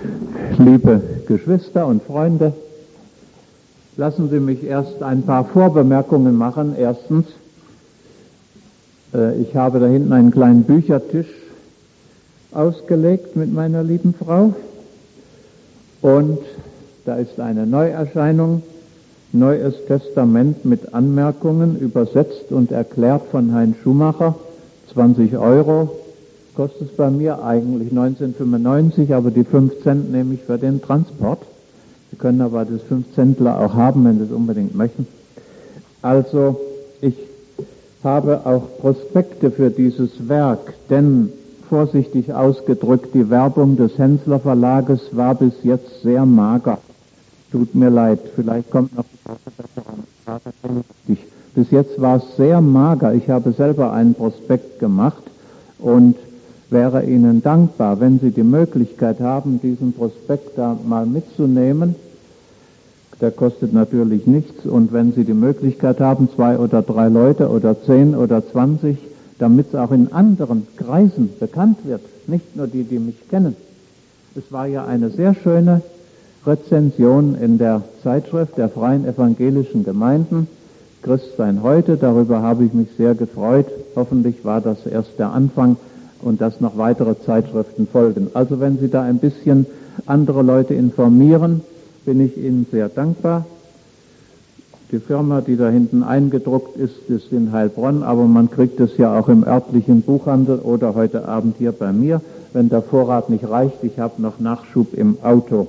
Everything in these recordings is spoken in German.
Liebe Geschwister und Freunde, lassen Sie mich erst ein paar Vorbemerkungen machen. Erstens, ich habe da hinten einen kleinen Büchertisch ausgelegt mit meiner lieben Frau und da ist eine Neuerscheinung, Neues Testament mit Anmerkungen, übersetzt und erklärt von Heinz Schumacher, 20 €, kostet es bei mir eigentlich 19,95, aber die 5 Cent nehme ich für den Transport. Sie können aber das 5-Centler auch haben, wenn Sie es unbedingt möchten. Also, ich habe auch Prospekte für dieses Werk, denn, vorsichtig ausgedrückt, die Werbung des Hensler Verlages war bis jetzt sehr mager. Tut mir leid, vielleicht kommt noch bis jetzt war es sehr mager. Ich habe selber einen Prospekt gemacht und wäre Ihnen dankbar, wenn Sie die Möglichkeit haben, diesen Prospekt da mal mitzunehmen. Der kostet natürlich nichts und wenn Sie die Möglichkeit haben, 2 oder 3 Leute oder 10 oder 20, damit es auch in anderen Kreisen bekannt wird, nicht nur die, die mich kennen. Es war ja eine sehr schöne Rezension in der Zeitschrift der Freien Evangelischen Gemeinden, Christsein heute, darüber habe ich mich sehr gefreut. Hoffentlich war das erst der Anfang und dass noch weitere Zeitschriften folgen. Also wenn Sie da ein bisschen andere Leute informieren, bin ich Ihnen sehr dankbar. Die Firma, die da hinten eingedruckt ist in Heilbronn, aber man kriegt es ja auch im örtlichen Buchhandel oder heute Abend hier bei mir, wenn der Vorrat nicht reicht. Ich habe noch Nachschub im Auto.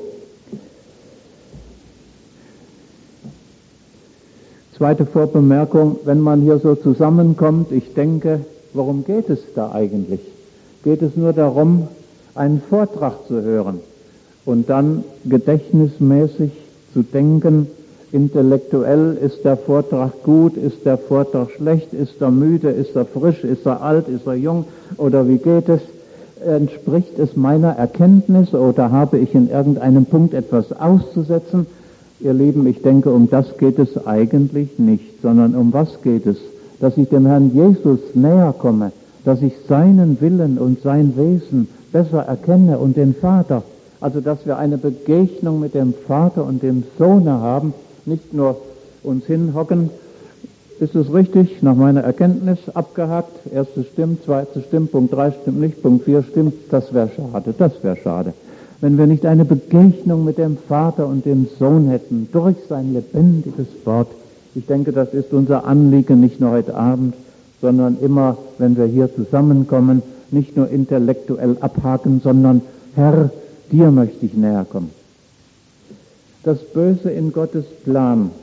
Zweite Vorbemerkung, wenn man hier so zusammenkommt, ich denke, worum geht es da eigentlich? Geht es nur darum, einen Vortrag zu hören und dann gedächtnismäßig zu denken, intellektuell ist der Vortrag gut, ist der Vortrag schlecht, ist er müde, ist er frisch, ist er alt, ist er jung oder wie geht es? Entspricht es meiner Erkenntnis oder habe ich in irgendeinem Punkt etwas auszusetzen? Ihr Lieben, ich denke, um das geht es eigentlich nicht, sondern um was geht es? Dass ich dem Herrn Jesus näher komme, dass ich seinen Willen und sein Wesen besser erkenne und den Vater. Also, dass wir eine Begegnung mit dem Vater und dem Sohne haben, nicht nur uns hinhocken. Ist es richtig? Nach meiner Erkenntnis abgehakt. Erstes stimmt, zweites stimmt, Punkt 3 stimmt nicht, Punkt 4 stimmt. Das wäre schade, das wäre schade. Wenn wir nicht eine Begegnung mit dem Vater und dem Sohn hätten, durch sein lebendiges Wort. Ich denke, das ist unser Anliegen, nicht nur heute Abend, sondern immer, wenn wir hier zusammenkommen, nicht nur intellektuell abhaken, sondern, Herr, dir möchte ich näher kommen. Das Böse in Gottes Plan.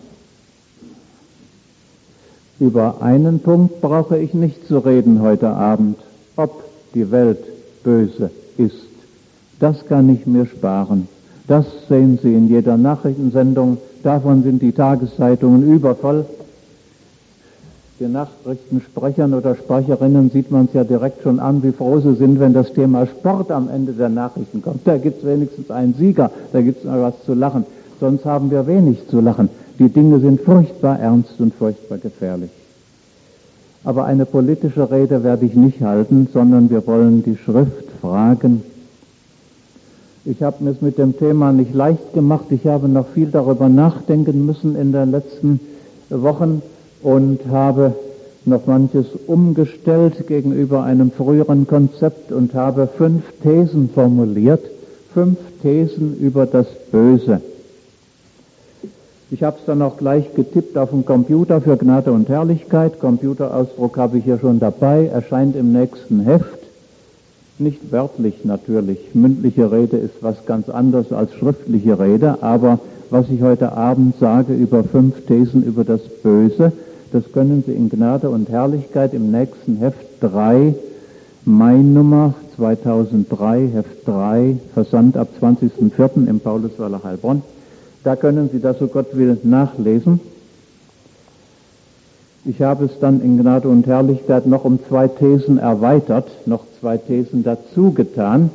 Über einen Punkt brauche ich nicht zu reden heute Abend, ob die Welt böse ist. Das kann ich mir sparen. Das sehen Sie in jeder Nachrichtensendung. Davon sind die Tageszeitungen übervoll. Den Nachrichtensprechern oder Sprecherinnen sieht man es ja direkt schon an, wie froh sie sind, wenn das Thema Sport am Ende der Nachrichten kommt. Da gibt es wenigstens einen Sieger, da gibt es mal was zu lachen. Sonst haben wir wenig zu lachen. Die Dinge sind furchtbar ernst und furchtbar gefährlich. Aber eine politische Rede werde ich nicht halten, sondern wir wollen die Schrift fragen. Ich habe mir es mit dem Thema nicht leicht gemacht. Ich habe noch viel darüber nachdenken müssen in den letzten Wochen und habe noch manches umgestellt gegenüber einem früheren Konzept und habe 5 Thesen formuliert, 5 Thesen über das Böse. Ich habe es dann auch gleich getippt auf dem Computer für Gnade und Herrlichkeit. Computerausdruck habe ich hier schon dabei, erscheint im nächsten Heft. Nicht wörtlich natürlich. Mündliche Rede ist was ganz anderes als schriftliche Rede, aber was ich heute Abend sage über 5 Thesen über das Böse, das können Sie in Gnade und Herrlichkeit im nächsten Heft 3, Mai-Nummer 2003, Heft 3, Versand ab 20.04. im Paulusweiler Heilbronn. Da können Sie das, so Gott will, nachlesen. Ich habe es dann in Gnade und Herrlichkeit noch um 2 Thesen erweitert, noch 2 Thesen dazu getan.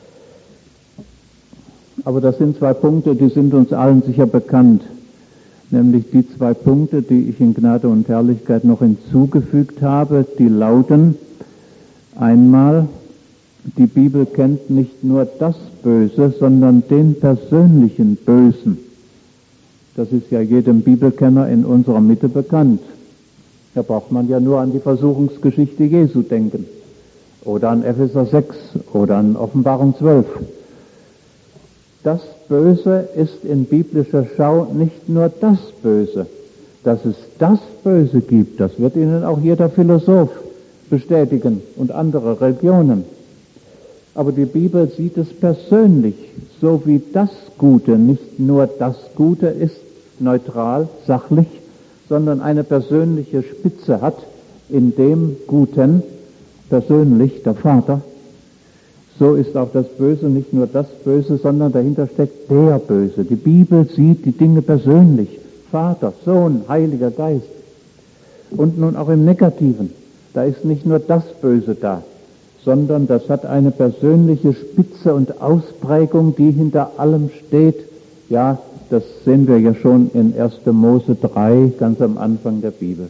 Aber das sind 2 Punkte, die sind uns allen sicher bekannt. Nämlich die 2 Punkte, die ich in Gnade und Herrlichkeit noch hinzugefügt habe, die lauten: einmal, Die Bibel kennt nicht nur das Böse, sondern den persönlichen Bösen. Das ist ja jedem Bibelkenner in unserer Mitte bekannt. Da braucht man ja nur an die Versuchungsgeschichte Jesu denken. Oder an Epheser 6 oder an Offenbarung 12. Das Böse ist in biblischer Schau nicht nur das Böse. Dass es das Böse gibt, das wird Ihnen auch jeder Philosoph bestätigen und andere Religionen. Aber die Bibel sieht es persönlich, so wie das Gute nicht nur das Gute ist, neutral, sachlich, sondern eine persönliche Spitze hat, in dem Guten persönlich der Vater. So ist auch das Böse nicht nur das Böse, sondern dahinter steckt der Böse. Die Bibel sieht die Dinge persönlich. Vater, Sohn, Heiliger Geist. Und nun auch im Negativen. Da ist nicht nur das Böse da, sondern das hat eine persönliche Spitze und Ausprägung, die hinter allem steht. Ja, das sehen wir ja schon in 1. Mose 3, ganz am Anfang der Bibel.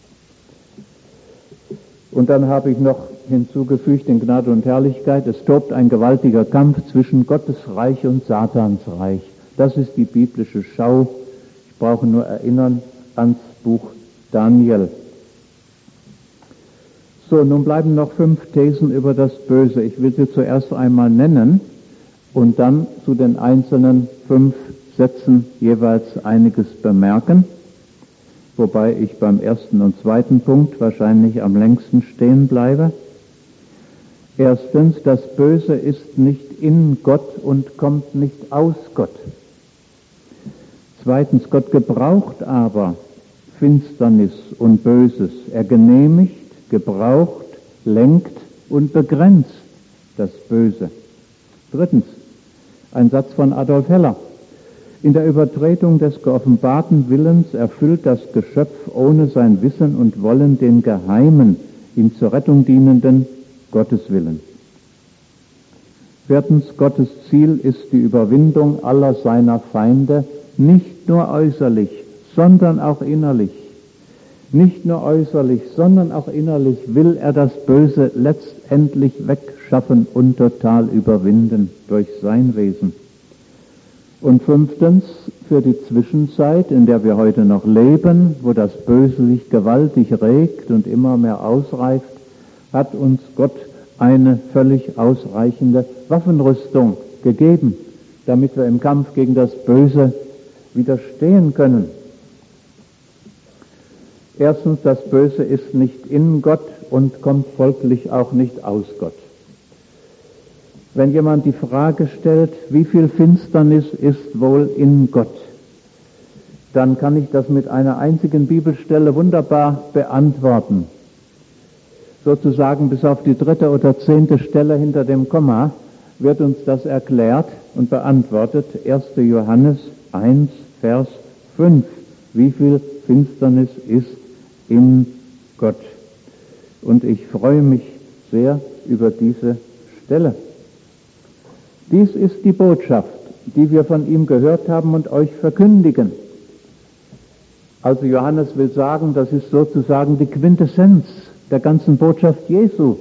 Und dann habe ich noch hinzugefügt in Gnade und Herrlichkeit, es tobt ein gewaltiger Kampf zwischen Gottes Reich und Satans Reich. Das ist die biblische Schau. Ich brauche nur erinnern ans Buch Daniel. So, nun bleiben noch 5 Thesen über das Böse. Ich will sie zuerst einmal nennen und dann zu den einzelnen 5 Sätzen jeweils einiges bemerken, wobei ich beim ersten und zweiten Punkt wahrscheinlich am längsten stehen bleibe. Erstens, das Böse ist nicht in Gott und kommt nicht aus Gott. Zweitens, Gott gebraucht aber Finsternis und Böses. Er genehmigt, gebraucht, lenkt und begrenzt das Böse. Drittens, ein Satz von Adolf Heller. In der Übertretung des geoffenbarten Willens erfüllt das Geschöpf ohne sein Wissen und Wollen den geheimen, ihm zur Rettung dienenden Gotteswillen. Viertens, Gottes Ziel ist die Überwindung aller seiner Feinde, nicht nur äußerlich, sondern auch innerlich. Nicht nur äußerlich, sondern auch innerlich will er das Böse letztendlich wegschaffen und total überwinden durch sein Wesen. Und 5. für die Zwischenzeit, in der wir heute noch leben, wo das Böse sich gewaltig regt und immer mehr ausreift, hat uns Gott eine völlig ausreichende Waffenrüstung gegeben, damit wir im Kampf gegen das Böse widerstehen können. Erstens, das Böse ist nicht in Gott und kommt folglich auch nicht aus Gott. Wenn jemand die Frage stellt, wie viel Finsternis ist wohl in Gott, dann kann ich das mit einer einzigen Bibelstelle wunderbar beantworten. Sozusagen bis auf die 3. oder 10. Stelle hinter dem Komma wird uns das erklärt und beantwortet. 1. Johannes 1, Vers 5. Wie viel Finsternis ist in Gott? Und ich freue mich sehr über diese Stelle. Dies ist die Botschaft, die wir von ihm gehört haben und euch verkündigen. Also Johannes will sagen, das ist sozusagen die Quintessenz der ganzen Botschaft Jesu.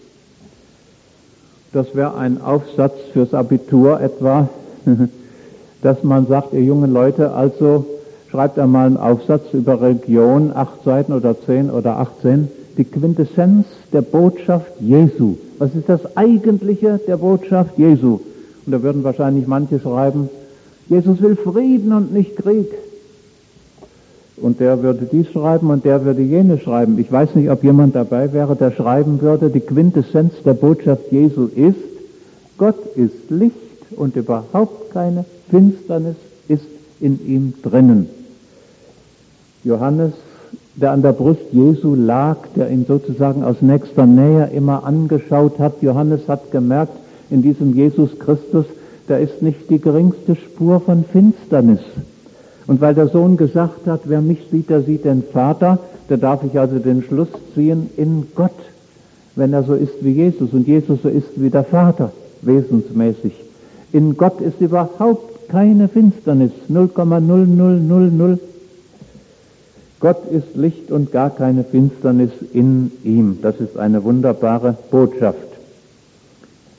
Das wäre ein Aufsatz fürs Abitur etwa, dass man sagt, ihr jungen Leute, also schreibt einmal einen Aufsatz über Religion, 8 Seiten oder 10 oder 18, die Quintessenz der Botschaft Jesu. Was ist das Eigentliche der Botschaft Jesu? Und da würden wahrscheinlich manche schreiben, Jesus will Frieden und nicht Krieg. Und der würde dies schreiben und der würde jenes schreiben. Ich weiß nicht, ob jemand dabei wäre, der schreiben würde, die Quintessenz der Botschaft Jesu ist, Gott ist Licht und überhaupt keine Finsternis ist in ihm drinnen. Johannes, der an der Brust Jesu lag, der ihn sozusagen aus nächster Nähe immer angeschaut hat, Johannes hat gemerkt, in diesem Jesus Christus, da ist nicht die geringste Spur von Finsternis. Und weil der Sohn gesagt hat, wer mich sieht, der sieht den Vater, da darf ich also den Schluss ziehen, in Gott, wenn er so ist wie Jesus und Jesus so ist wie der Vater, wesensmäßig. In Gott ist überhaupt keine Finsternis, 0,0000. Gott ist Licht und gar keine Finsternis in ihm. Das ist eine wunderbare Botschaft.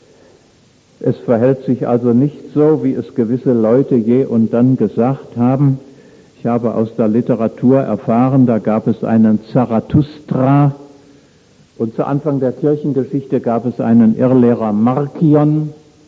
Es verhält sich also nicht so, wie es gewisse Leute je und dann gesagt haben. Ich habe aus der Literatur erfahren, da gab es einen Zarathustra und zu Anfang der Kirchengeschichte gab es einen Irrlehrer Markion.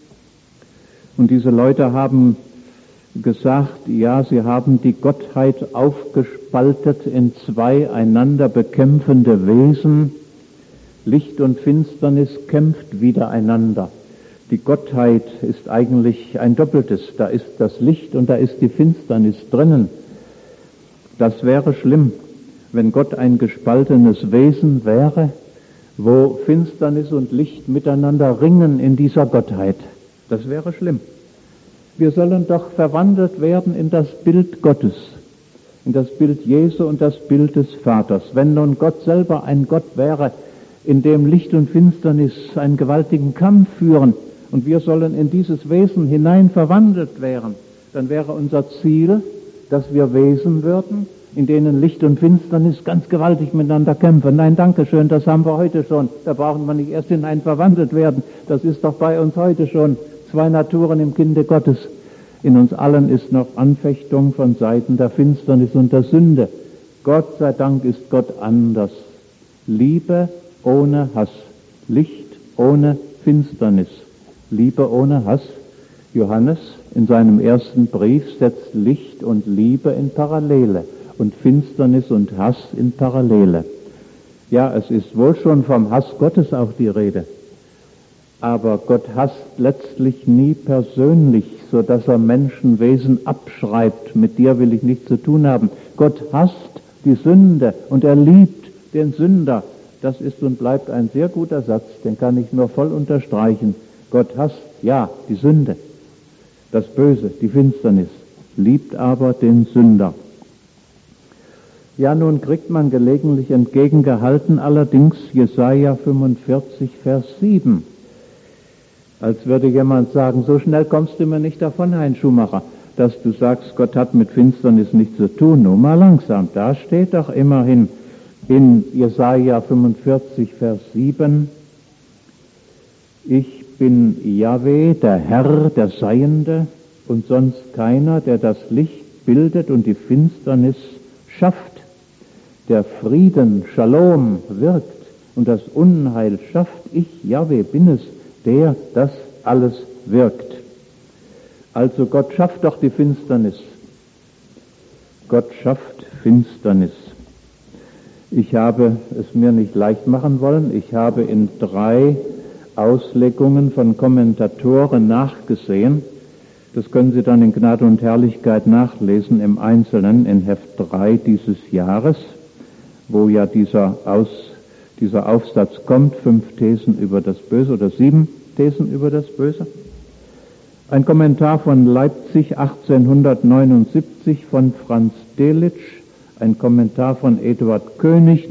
Und diese Leute haben gesagt, ja, sie haben die Gottheit aufgespaltet in zwei einander bekämpfende Wesen. Licht und Finsternis kämpft widereinander. Die Gottheit ist eigentlich ein Doppeltes. Da ist das Licht und da ist die Finsternis drinnen. Das wäre schlimm, wenn Gott ein gespaltenes Wesen wäre, wo Finsternis und Licht miteinander ringen in dieser Gottheit. Das wäre schlimm. Wir sollen doch verwandelt werden in das Bild Gottes, in das Bild Jesu und das Bild des Vaters. Wenn nun Gott selber ein Gott wäre, in dem Licht und Finsternis einen gewaltigen Kampf führen und wir sollen in dieses Wesen hinein verwandelt werden, dann wäre unser Ziel, dass wir Wesen würden, in denen Licht und Finsternis ganz gewaltig miteinander kämpfen. Nein, danke schön, das haben wir heute schon. Da brauchen wir nicht erst hinein verwandelt werden. Das ist doch bei uns heute schon. Zwei Naturen im Kinde Gottes. In uns allen ist noch Anfechtung von Seiten der Finsternis und der Sünde. Gott sei Dank ist Gott anders. Liebe ohne Hass. Licht ohne Finsternis. Liebe ohne Hass. Johannes in seinem ersten Brief setzt Licht und Liebe in Parallele und Finsternis und Hass in Parallele. Ja, es ist wohl schon vom Hass Gottes auch die Rede. Aber Gott hasst letztlich nie persönlich, so dass er Menschenwesen abschreibt. Mit dir will ich nichts zu tun haben. Gott hasst die Sünde und er liebt den Sünder. Das ist und bleibt ein sehr guter Satz, den kann ich nur voll unterstreichen. Gott hasst, ja, die Sünde, das Böse, die Finsternis, liebt aber den Sünder. Ja, nun kriegt man gelegentlich entgegengehalten, allerdings Jesaja 45, Vers 7. Als würde jemand sagen, so schnell kommst du mir nicht davon, Hein Schumacher, dass du sagst, Gott hat mit Finsternis nichts zu tun. Nur mal langsam, da steht doch immerhin in Jesaja 45, Vers 7, ich bin Jahwe, der Herr, der Seiende, und sonst keiner, der das Licht bildet und die Finsternis schafft, der Frieden, Shalom, wirkt und das Unheil schafft. Ich, Jahwe, bin es, der das alles wirkt. Also Gott schafft doch die Finsternis. Gott schafft Finsternis. Ich habe es mir nicht leicht machen wollen. Ich habe in 3 Auslegungen von Kommentatoren nachgesehen. Das können Sie dann in Gnade und Herrlichkeit nachlesen im Einzelnen in Heft 3 dieses Jahres, wo ja dieser Aufsatz kommt, 5 Thesen über das Böse oder 7 Thesen über das Böse. Ein Kommentar von Leipzig 1879 von Franz Delitzsch, ein Kommentar von Eduard König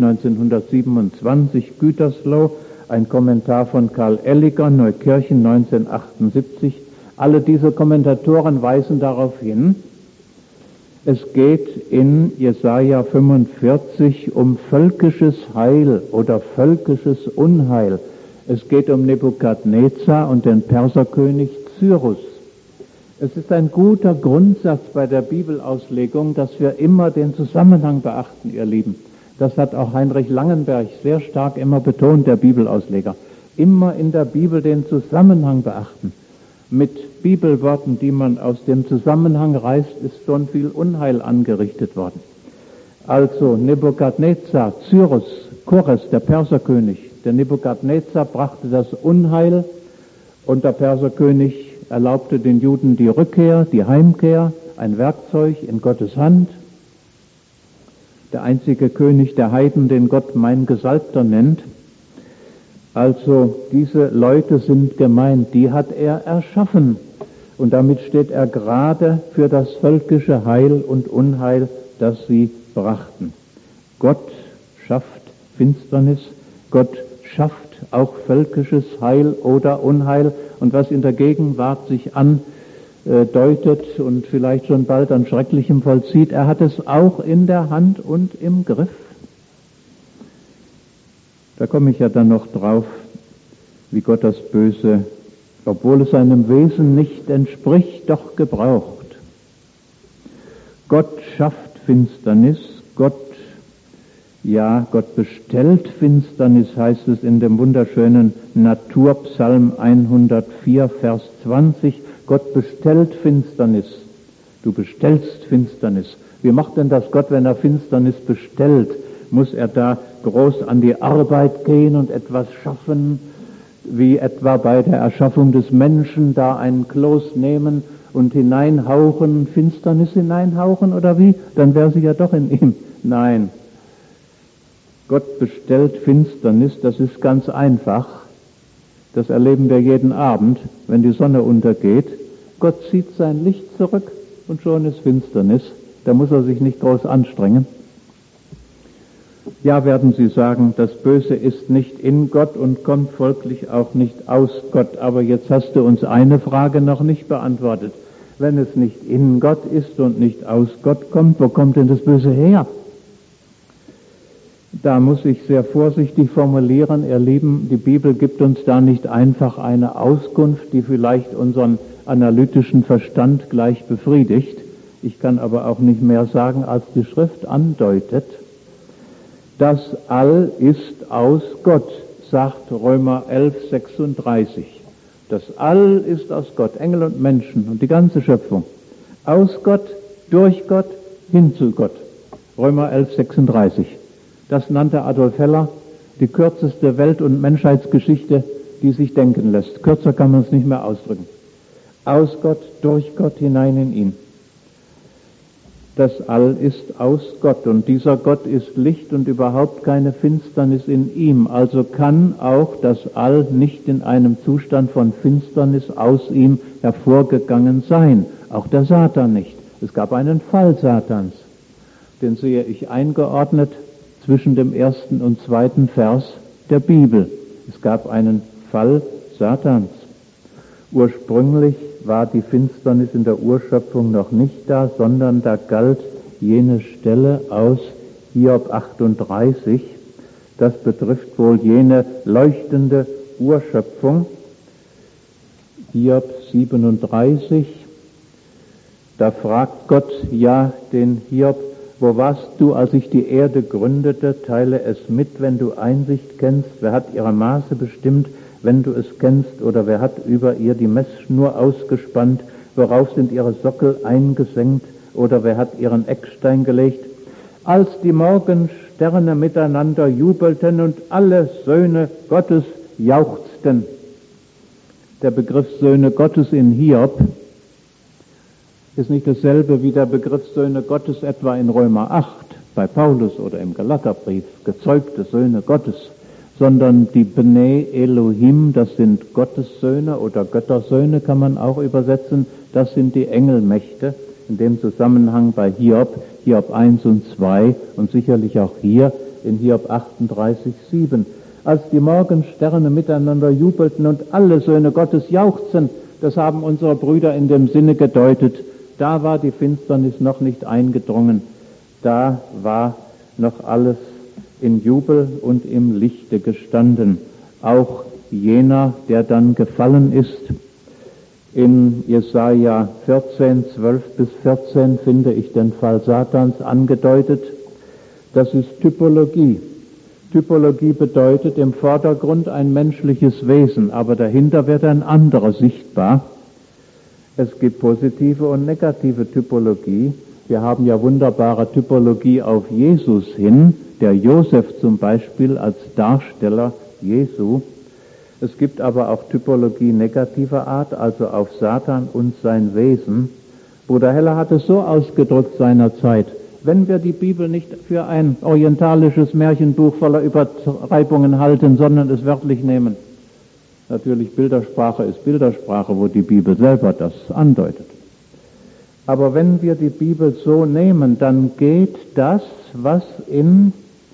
1927 Gütersloh, ein Kommentar von Karl Elliger Neukirchen 1978. Alle diese Kommentatoren weisen darauf hin, es geht in Jesaja 45 um völkisches Heil oder völkisches Unheil. Es geht um Nebukadnezar und den Perserkönig Cyrus. Es ist ein guter Grundsatz bei der Bibelauslegung, dass wir immer den Zusammenhang beachten, ihr Lieben. Das hat auch Heinrich Langenberg sehr stark immer betont, der Bibelausleger. Immer in der Bibel den Zusammenhang beachten. Mit Bibelworten, die man aus dem Zusammenhang reißt, ist schon viel Unheil angerichtet worden. Also Nebukadnezar, Cyrus, Kores, der Perserkönig. Der Nebukadnezar brachte das Unheil und der Perserkönig erlaubte den Juden die Rückkehr, die Heimkehr, ein Werkzeug in Gottes Hand. Der einzige König der Heiden, den Gott mein Gesalbter nennt. Also diese Leute sind gemeint, die hat er erschaffen. Und damit steht er gerade für das völkische Heil und Unheil, das sie brachten. Gott schafft Finsternis, Gott schafft auch völkisches Heil oder Unheil. Und was in der Gegenwart sich andeutet und vielleicht schon bald an Schrecklichem vollzieht, er hat es auch in der Hand und im Griff. Da komme ich ja dann noch drauf, wie Gott das Böse obwohl es seinem Wesen nicht entspricht, doch gebraucht. Gott schafft Finsternis, Gott bestellt Finsternis, heißt es in dem wunderschönen Naturpsalm 104, Vers 20. Gott bestellt Finsternis. Du bestellst Finsternis. Wie macht denn das Gott, wenn er Finsternis bestellt? Muss er da groß an die Arbeit gehen und etwas schaffen, wie etwa bei der Erschaffung des Menschen, da einen Kloß nehmen und hineinhauchen, Finsternis hineinhauchen oder wie? Dann wäre sie ja doch in ihm. Nein. Gott bestellt Finsternis, das ist ganz einfach. Das erleben wir jeden Abend, wenn die Sonne untergeht. Gott zieht sein Licht zurück und schon ist Finsternis. Da muss er sich nicht groß anstrengen. Ja, werden Sie sagen, das Böse ist nicht in Gott und kommt folglich auch nicht aus Gott. Aber jetzt hast du uns eine Frage noch nicht beantwortet. Wenn es nicht in Gott ist und nicht aus Gott kommt, wo kommt denn das Böse her? Da muss ich sehr vorsichtig formulieren, ihr Lieben, die Bibel gibt uns da nicht einfach eine Auskunft, die vielleicht unseren analytischen Verstand gleich befriedigt. Ich kann aber auch nicht mehr sagen, als die Schrift andeutet. Das All ist aus Gott, sagt Römer 11, 36. Das All ist aus Gott, Engel und Menschen und die ganze Schöpfung. Aus Gott, durch Gott, hin zu Gott. Römer 11, 36. Das nannte Adolf Heller die kürzeste Welt- und Menschheitsgeschichte, die sich denken lässt. Kürzer kann man es nicht mehr ausdrücken. Aus Gott, durch Gott, hinein in ihn. Das All ist aus Gott und dieser Gott ist Licht und überhaupt keine Finsternis in ihm. Also kann auch das All nicht in einem Zustand von Finsternis aus ihm hervorgegangen sein. Auch der Satan nicht. Es gab einen Fall Satans. Den sehe ich eingeordnet zwischen dem ersten und zweiten Vers der Bibel. Es gab einen Fall Satans. Ursprünglich war die Finsternis in der Urschöpfung noch nicht da, sondern da galt jene Stelle aus Hiob 38. Das betrifft wohl jene leuchtende Urschöpfung. Hiob 37. Da fragt Gott ja den Hiob: Wo warst du, als ich die Erde gründete? Teile es mit, wenn du Einsicht kennst. Wer hat ihre Maße bestimmt, wenn du es kennst? Oder wer hat über ihr die Messschnur ausgespannt? Worauf sind ihre Sockel eingesenkt? Oder wer hat ihren Eckstein gelegt? Als die Morgensterne miteinander jubelten und alle Söhne Gottes jauchzten. Der Begriff Söhne Gottes in Hiob ist nicht dasselbe wie der Begriff Söhne Gottes etwa in Römer 8 bei Paulus oder im Galaterbrief, gezeugte Söhne Gottes, sondern die Bnei Elohim, das sind Gottessöhne oder Göttersöhne kann man auch übersetzen, das sind die Engelmächte, in dem Zusammenhang bei Hiob 1 und 2 und sicherlich auch hier in Hiob 38, 7. Als die Morgensterne miteinander jubelten und alle Söhne Gottes jauchzen, das haben unsere Brüder in dem Sinne gedeutet, da war die Finsternis noch nicht eingedrungen, da war noch alles in Jubel und im Lichte gestanden. Auch jener, der dann gefallen ist, in Jesaja 14, 12 bis 14 finde ich den Fall Satans angedeutet. Das ist Typologie. Typologie bedeutet im Vordergrund ein menschliches Wesen, aber dahinter wird ein anderer sichtbar. Es gibt positive und negative Typologie. Wir haben ja wunderbare Typologie auf Jesus hin, der Josef zum Beispiel als Darsteller Jesu. Es gibt aber auch Typologie negativer Art, also auf Satan und sein Wesen. Bruder Heller hat es so ausgedrückt seinerzeit: Wenn wir die Bibel nicht für ein orientalisches Märchenbuch voller Übertreibungen halten, sondern es wörtlich nehmen. Natürlich, Bildersprache ist Bildersprache, wo die Bibel selber das andeutet. Aber wenn wir die Bibel so nehmen, dann geht das, was in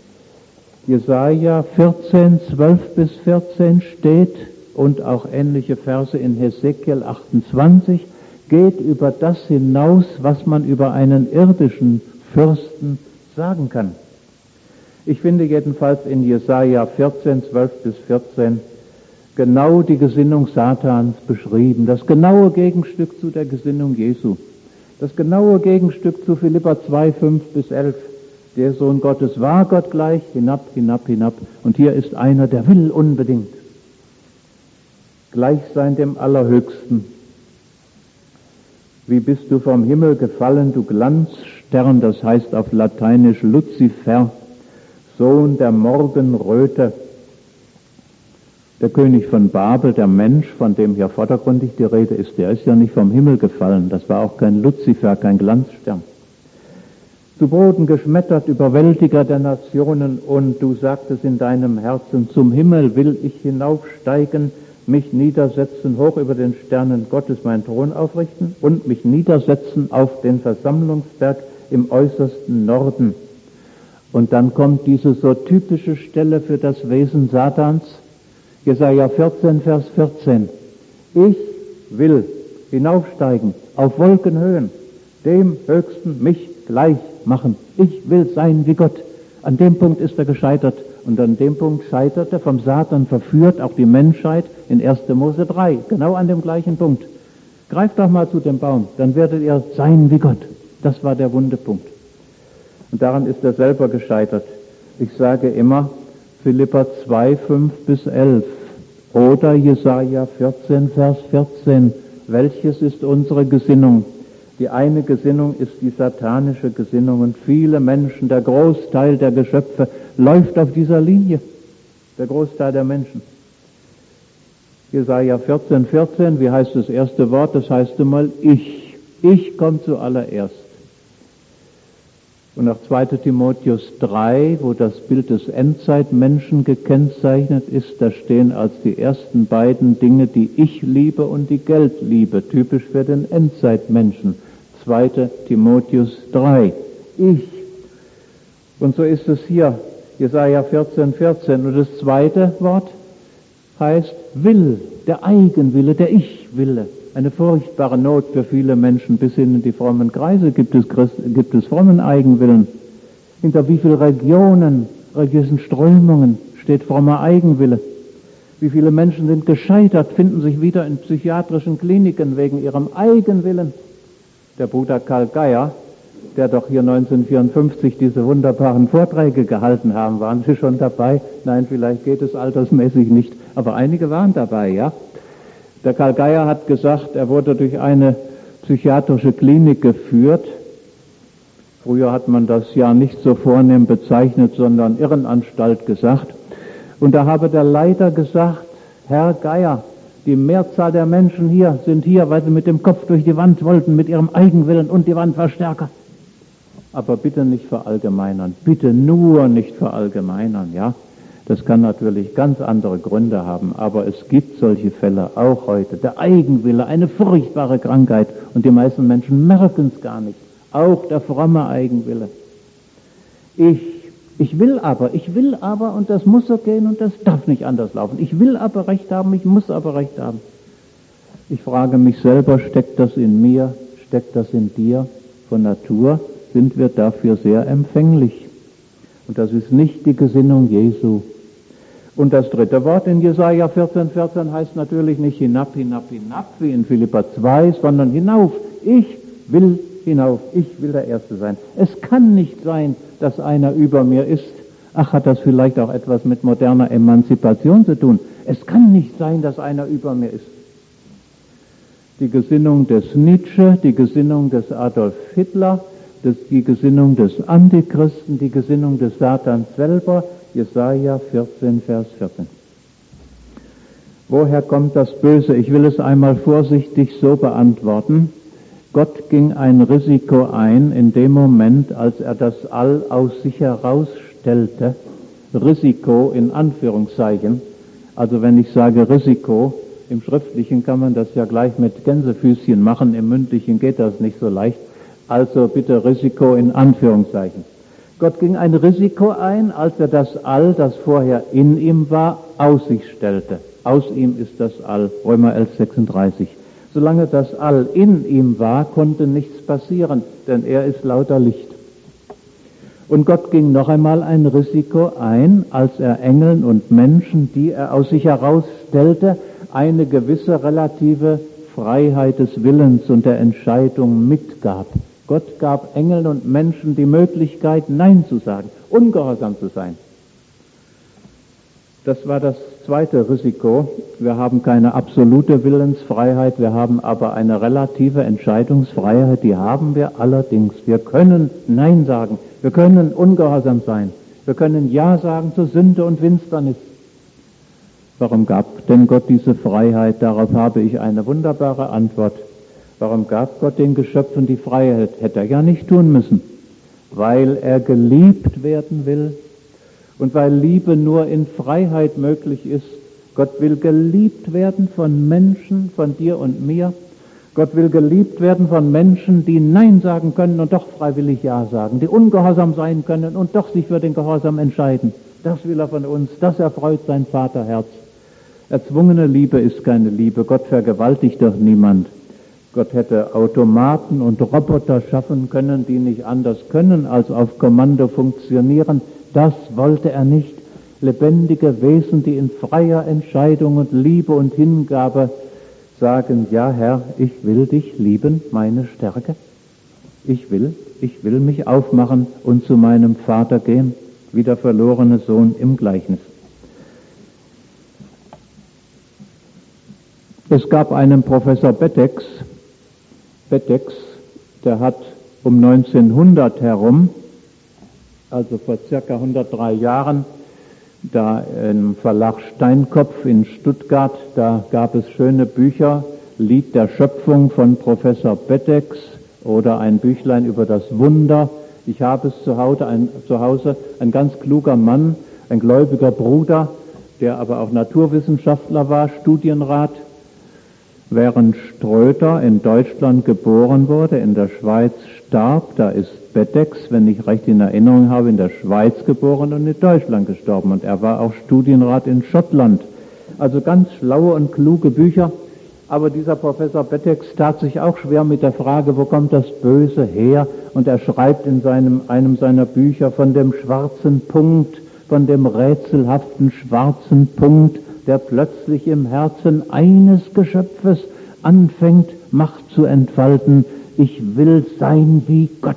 Jesaja 14, 12 bis 14 steht und auch ähnliche Verse in Hesekiel 28, geht über das hinaus, was man über einen irdischen Fürsten sagen kann. Ich finde jedenfalls in Jesaja 14, 12 bis 14 genau die Gesinnung Satans beschrieben, das genaue Gegenstück zu der Gesinnung Jesu, das genaue Gegenstück zu Philipper 2, 5-11. Der Sohn Gottes war Gott gleich, hinab, hinab, hinab. Und hier ist einer, der will unbedingt gleich sein dem Allerhöchsten. Wie bist du vom Himmel gefallen, du Glanzstern, das heißt auf Lateinisch Luzifer, Sohn der Morgenröte. Der König von Babel, der Mensch, von dem hier vordergründig die Rede ist, der ist ja nicht vom Himmel gefallen. Das war auch kein Luzifer, kein Glanzstern. Zu Boden geschmettert, Überwältiger der Nationen, und du sagtest in deinem Herzen, zum Himmel will ich hinaufsteigen, mich niedersetzen, hoch über den Sternen Gottes meinen Thron aufrichten und mich niedersetzen auf den Versammlungsberg im äußersten Norden. Und dann kommt diese so typische Stelle für das Wesen Satans, Jesaja 14, Vers 14. Ich will hinaufsteigen auf Wolkenhöhen, dem Höchsten mich gleich machen. Ich will sein wie Gott. An dem Punkt ist er gescheitert. Und an dem Punkt scheitert er, vom Satan verführt, auch die Menschheit in 1. Mose 3. Genau an dem gleichen Punkt. Greift doch mal zu dem Baum, dann werdet ihr sein wie Gott. Das war der Wundepunkt. Und daran ist er selber gescheitert. Ich sage immer, Philipper 2, 5-11 oder Jesaja 14, Vers 14. Welches ist unsere Gesinnung? Die eine Gesinnung ist die satanische Gesinnung und viele Menschen, der Großteil der Geschöpfe, läuft auf dieser Linie. Der Großteil der Menschen. Jesaja 14, 14, wie heißt das erste Wort? Das heißt einmal ich. Ich komme zuallererst. Und nach 2. Timotheus 3, wo das Bild des Endzeitmenschen gekennzeichnet ist, da stehen als die ersten beiden Dinge die Ich-Liebe und die Geldliebe, typisch für den Endzeitmenschen. 2. Timotheus 3. Ich. Und so ist es hier, Jesaja 14, 14. Und das zweite Wort heißt will, der Eigenwille, der Ich-Wille. Eine furchtbare Not für viele Menschen, bis hin in die frommen Kreise gibt es frommen Eigenwillen. Hinter wie vielen Regionen, religiösen Strömungen steht frommer Eigenwille. Wie viele Menschen sind gescheitert, finden sich wieder in psychiatrischen Kliniken wegen ihrem Eigenwillen. Der Bruder Karl Geier, der doch hier 1954 diese wunderbaren Vorträge gehalten haben, waren Sie schon dabei? Nein, vielleicht geht es altersmäßig nicht, aber einige waren dabei, ja? Der Karl Geier hat gesagt, er wurde durch eine psychiatrische Klinik geführt. Früher hat man das ja nicht so vornehm bezeichnet, sondern Irrenanstalt gesagt. Und da habe der Leiter gesagt, Herr Geier, die Mehrzahl der Menschen hier sind hier, weil sie mit dem Kopf durch die Wand wollten, mit ihrem Eigenwillen und die Wand war stärker. Aber bitte nicht verallgemeinern, bitte nur nicht verallgemeinern, ja? Das kann natürlich ganz andere Gründe haben, aber es gibt solche Fälle auch heute. Der Eigenwille, eine furchtbare Krankheit und die meisten Menschen merken es gar nicht. Auch der fromme Eigenwille. Ich will aber und das muss so gehen und das darf nicht anders laufen. Ich will aber Recht haben, ich muss aber Recht haben. Ich frage mich selber, steckt das in mir, steckt das in dir? Von Natur sind wir dafür sehr empfänglich. Und das ist nicht die Gesinnung Jesu. Und das dritte Wort in Jesaja 14, 14 heißt natürlich nicht hinab, hinab, hinab, wie in Philipper 2, sondern hinauf. Ich will hinauf. Ich will der Erste sein. Es kann nicht sein, dass einer über mir ist. Ach, hat das vielleicht auch etwas mit moderner Emanzipation zu tun? Es kann nicht sein, dass einer über mir ist. Die Gesinnung des Nietzsche, die Gesinnung des Adolf Hitler, die Gesinnung des Antichristen, die Gesinnung des Satans selber, Jesaja 14, Vers 14. Woher kommt das Böse? Ich will es einmal vorsichtig so beantworten. Gott ging ein Risiko ein in dem Moment, als er das All aus sich herausstellte. Risiko in Anführungszeichen. Also wenn ich sage Risiko, im Schriftlichen kann man das ja gleich mit Gänsefüßchen machen, im Mündlichen geht das nicht so leicht. Also bitte Risiko in Anführungszeichen. Gott ging ein Risiko ein, als er das All, das vorher in ihm war, aus sich stellte. Aus ihm ist das All, Römer 11, 36. Solange das All in ihm war, konnte nichts passieren, denn er ist lauter Licht. Und Gott ging noch einmal ein Risiko ein, als er Engeln und Menschen, die er aus sich herausstellte, stellte, eine gewisse relative Freiheit des Willens und der Entscheidung mitgab. Gott gab Engeln und Menschen die Möglichkeit, Nein zu sagen, ungehorsam zu sein. Das war das zweite Risiko. Wir haben keine absolute Willensfreiheit, wir haben aber eine relative Entscheidungsfreiheit, die haben wir allerdings. Wir können Nein sagen, wir können ungehorsam sein, wir können Ja sagen zur Sünde und Finsternis. Warum gab denn Gott diese Freiheit? Darauf habe ich eine wunderbare Antwort. Warum gab Gott den Geschöpfen die Freiheit? Hätte er ja nicht tun müssen. Weil er geliebt werden will und weil Liebe nur in Freiheit möglich ist. Gott will geliebt werden von Menschen, von dir und mir. Gott will geliebt werden von Menschen, die Nein sagen können und doch freiwillig Ja sagen, die ungehorsam sein können und doch sich für den Gehorsam entscheiden. Das will er von uns, das erfreut sein Vaterherz. Erzwungene Liebe ist keine Liebe. Gott vergewaltigt doch niemand. Gott hätte Automaten und Roboter schaffen können, die nicht anders können, als auf Kommando funktionieren. Das wollte er nicht. Lebendige Wesen, die in freier Entscheidung und Liebe und Hingabe sagen, ja Herr, ich will dich lieben, meine Stärke. Ich will mich aufmachen und zu meinem Vater gehen, wie der verlorene Sohn im Gleichnis. Es gab einen Professor Bettex, der hat um 1900 herum, also vor circa 103 Jahren, da im Verlag Steinkopf in Stuttgart, da gab es schöne Bücher, Lied der Schöpfung von Professor Bettex oder ein Büchlein über das Wunder. Ich habe es zu Hause, ein ganz kluger Mann, ein gläubiger Bruder, der aber auch Naturwissenschaftler war, Studienrat. Während Ströter in Deutschland geboren wurde, in der Schweiz starb, da ist Bettex, wenn ich recht in Erinnerung habe, in der Schweiz geboren und in Deutschland gestorben. Und er war auch Studienrat in Schottland. Also ganz schlaue und kluge Bücher. Aber dieser Professor Bettex tat sich auch schwer mit der Frage, wo kommt das Böse her? Und er schreibt in einem seiner Bücher von dem schwarzen Punkt, von dem rätselhaften schwarzen Punkt, der plötzlich im Herzen eines Geschöpfes anfängt, Macht zu entfalten. Ich will sein wie Gott.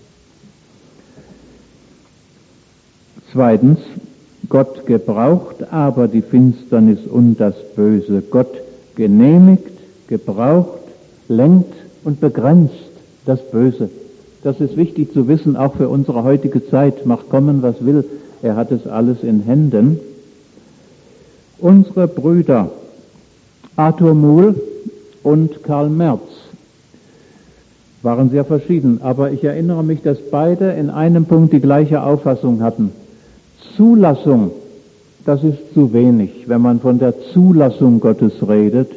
Zweitens, Gott gebraucht aber die Finsternis und das Böse. Gott genehmigt, gebraucht, lenkt und begrenzt das Böse. Das ist wichtig zu wissen, auch für unsere heutige Zeit. Mag kommen, was will. Er hat es alles in Händen. Unsere Brüder Arthur Muhl und Karl Merz waren sehr verschieden, aber ich erinnere mich, dass beide in einem Punkt die gleiche Auffassung hatten. Zulassung, das ist zu wenig, wenn man von der Zulassung Gottes redet.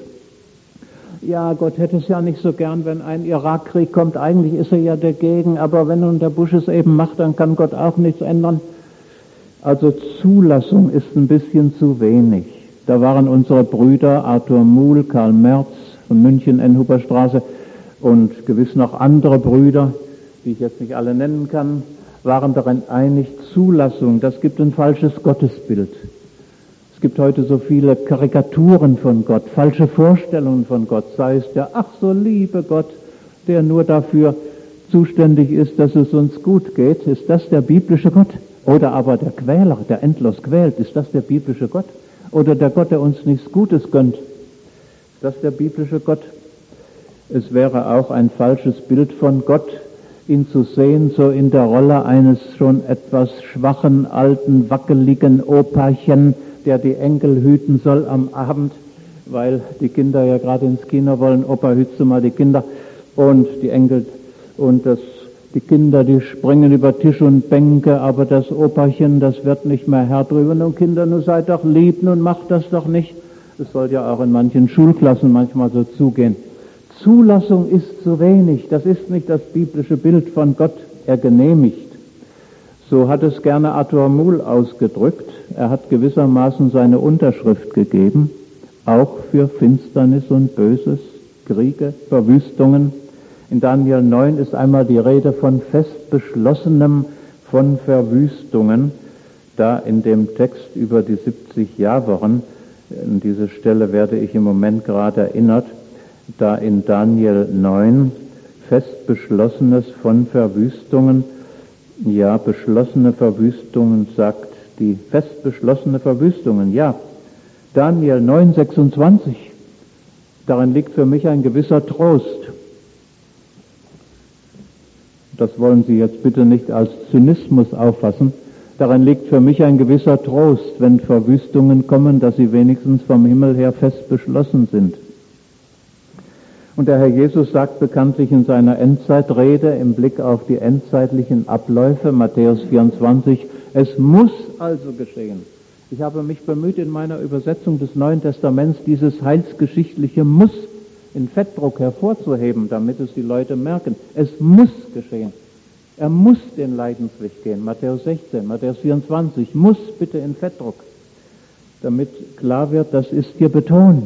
Ja, Gott hätte es ja nicht so gern, wenn ein Irakkrieg kommt, eigentlich ist er ja dagegen, aber wenn nun der Bush es eben macht, dann kann Gott auch nichts ändern. Also Zulassung ist ein bisschen zu wenig. Da waren unsere Brüder Arthur Muhl, Karl Merz von München, Enhuberstraße und gewiss noch andere Brüder, die ich jetzt nicht alle nennen kann, waren darin einig, Zulassung, das gibt ein falsches Gottesbild. Es gibt heute so viele Karikaturen von Gott, falsche Vorstellungen von Gott, sei es der ach so liebe Gott, der nur dafür zuständig ist, dass es uns gut geht. Ist das der biblische Gott? Oder aber der Quäler, der endlos quält, ist das der biblische Gott? Oder der Gott, der uns nichts Gutes gönnt, ist das der biblische Gott? Es wäre auch ein falsches Bild von Gott, ihn zu sehen, so in der Rolle eines schon etwas schwachen, alten, wackeligen Opachen, der die Enkel hüten soll am Abend, weil die Kinder ja gerade ins Kino wollen. Opa, hütst du mal die Kinder und die Enkel und die Kinder, die springen über Tisch und Bänke, aber das Opachen, das wird nicht mehr Herr drüber. Nun Kinder, nun seid doch lieb, nun macht das doch nicht. Das soll ja auch in manchen Schulklassen manchmal so zugehen. Zulassung ist zu wenig, das ist nicht das biblische Bild von Gott, er genehmigt. So hat es gerne Arthur Muhl ausgedrückt. Er hat gewissermaßen seine Unterschrift gegeben, auch für Finsternis und Böses, Kriege, Verwüstungen. In Daniel 9 ist einmal die Rede von fest beschlossenem, von Verwüstungen. Da in dem Text über die 70 Jahrwochen An diese Stelle werde ich im Moment gerade erinnert, da in Daniel 9 fest Beschlossenes von Verwüstungen, ja, beschlossene Verwüstungen sagt die fest beschlossene Verwüstungen, ja. Daniel 9,26, darin liegt für mich ein gewisser Trost. Das wollen Sie jetzt bitte nicht als Zynismus auffassen. Darin liegt für mich ein gewisser Trost, wenn Verwüstungen kommen, dass sie wenigstens vom Himmel her fest beschlossen sind. Und der Herr Jesus sagt bekanntlich in seiner Endzeitrede im Blick auf die endzeitlichen Abläufe, Matthäus 24, es muss also geschehen. Ich habe mich bemüht, in meiner Übersetzung des Neuen Testaments dieses heilsgeschichtliche Muss in Fettdruck hervorzuheben, damit es die Leute merken. Es muss geschehen. Er muss den Leidensweg gehen. Matthäus 16, Matthäus 24, muss bitte in Fettdruck, damit klar wird, das ist hier betont.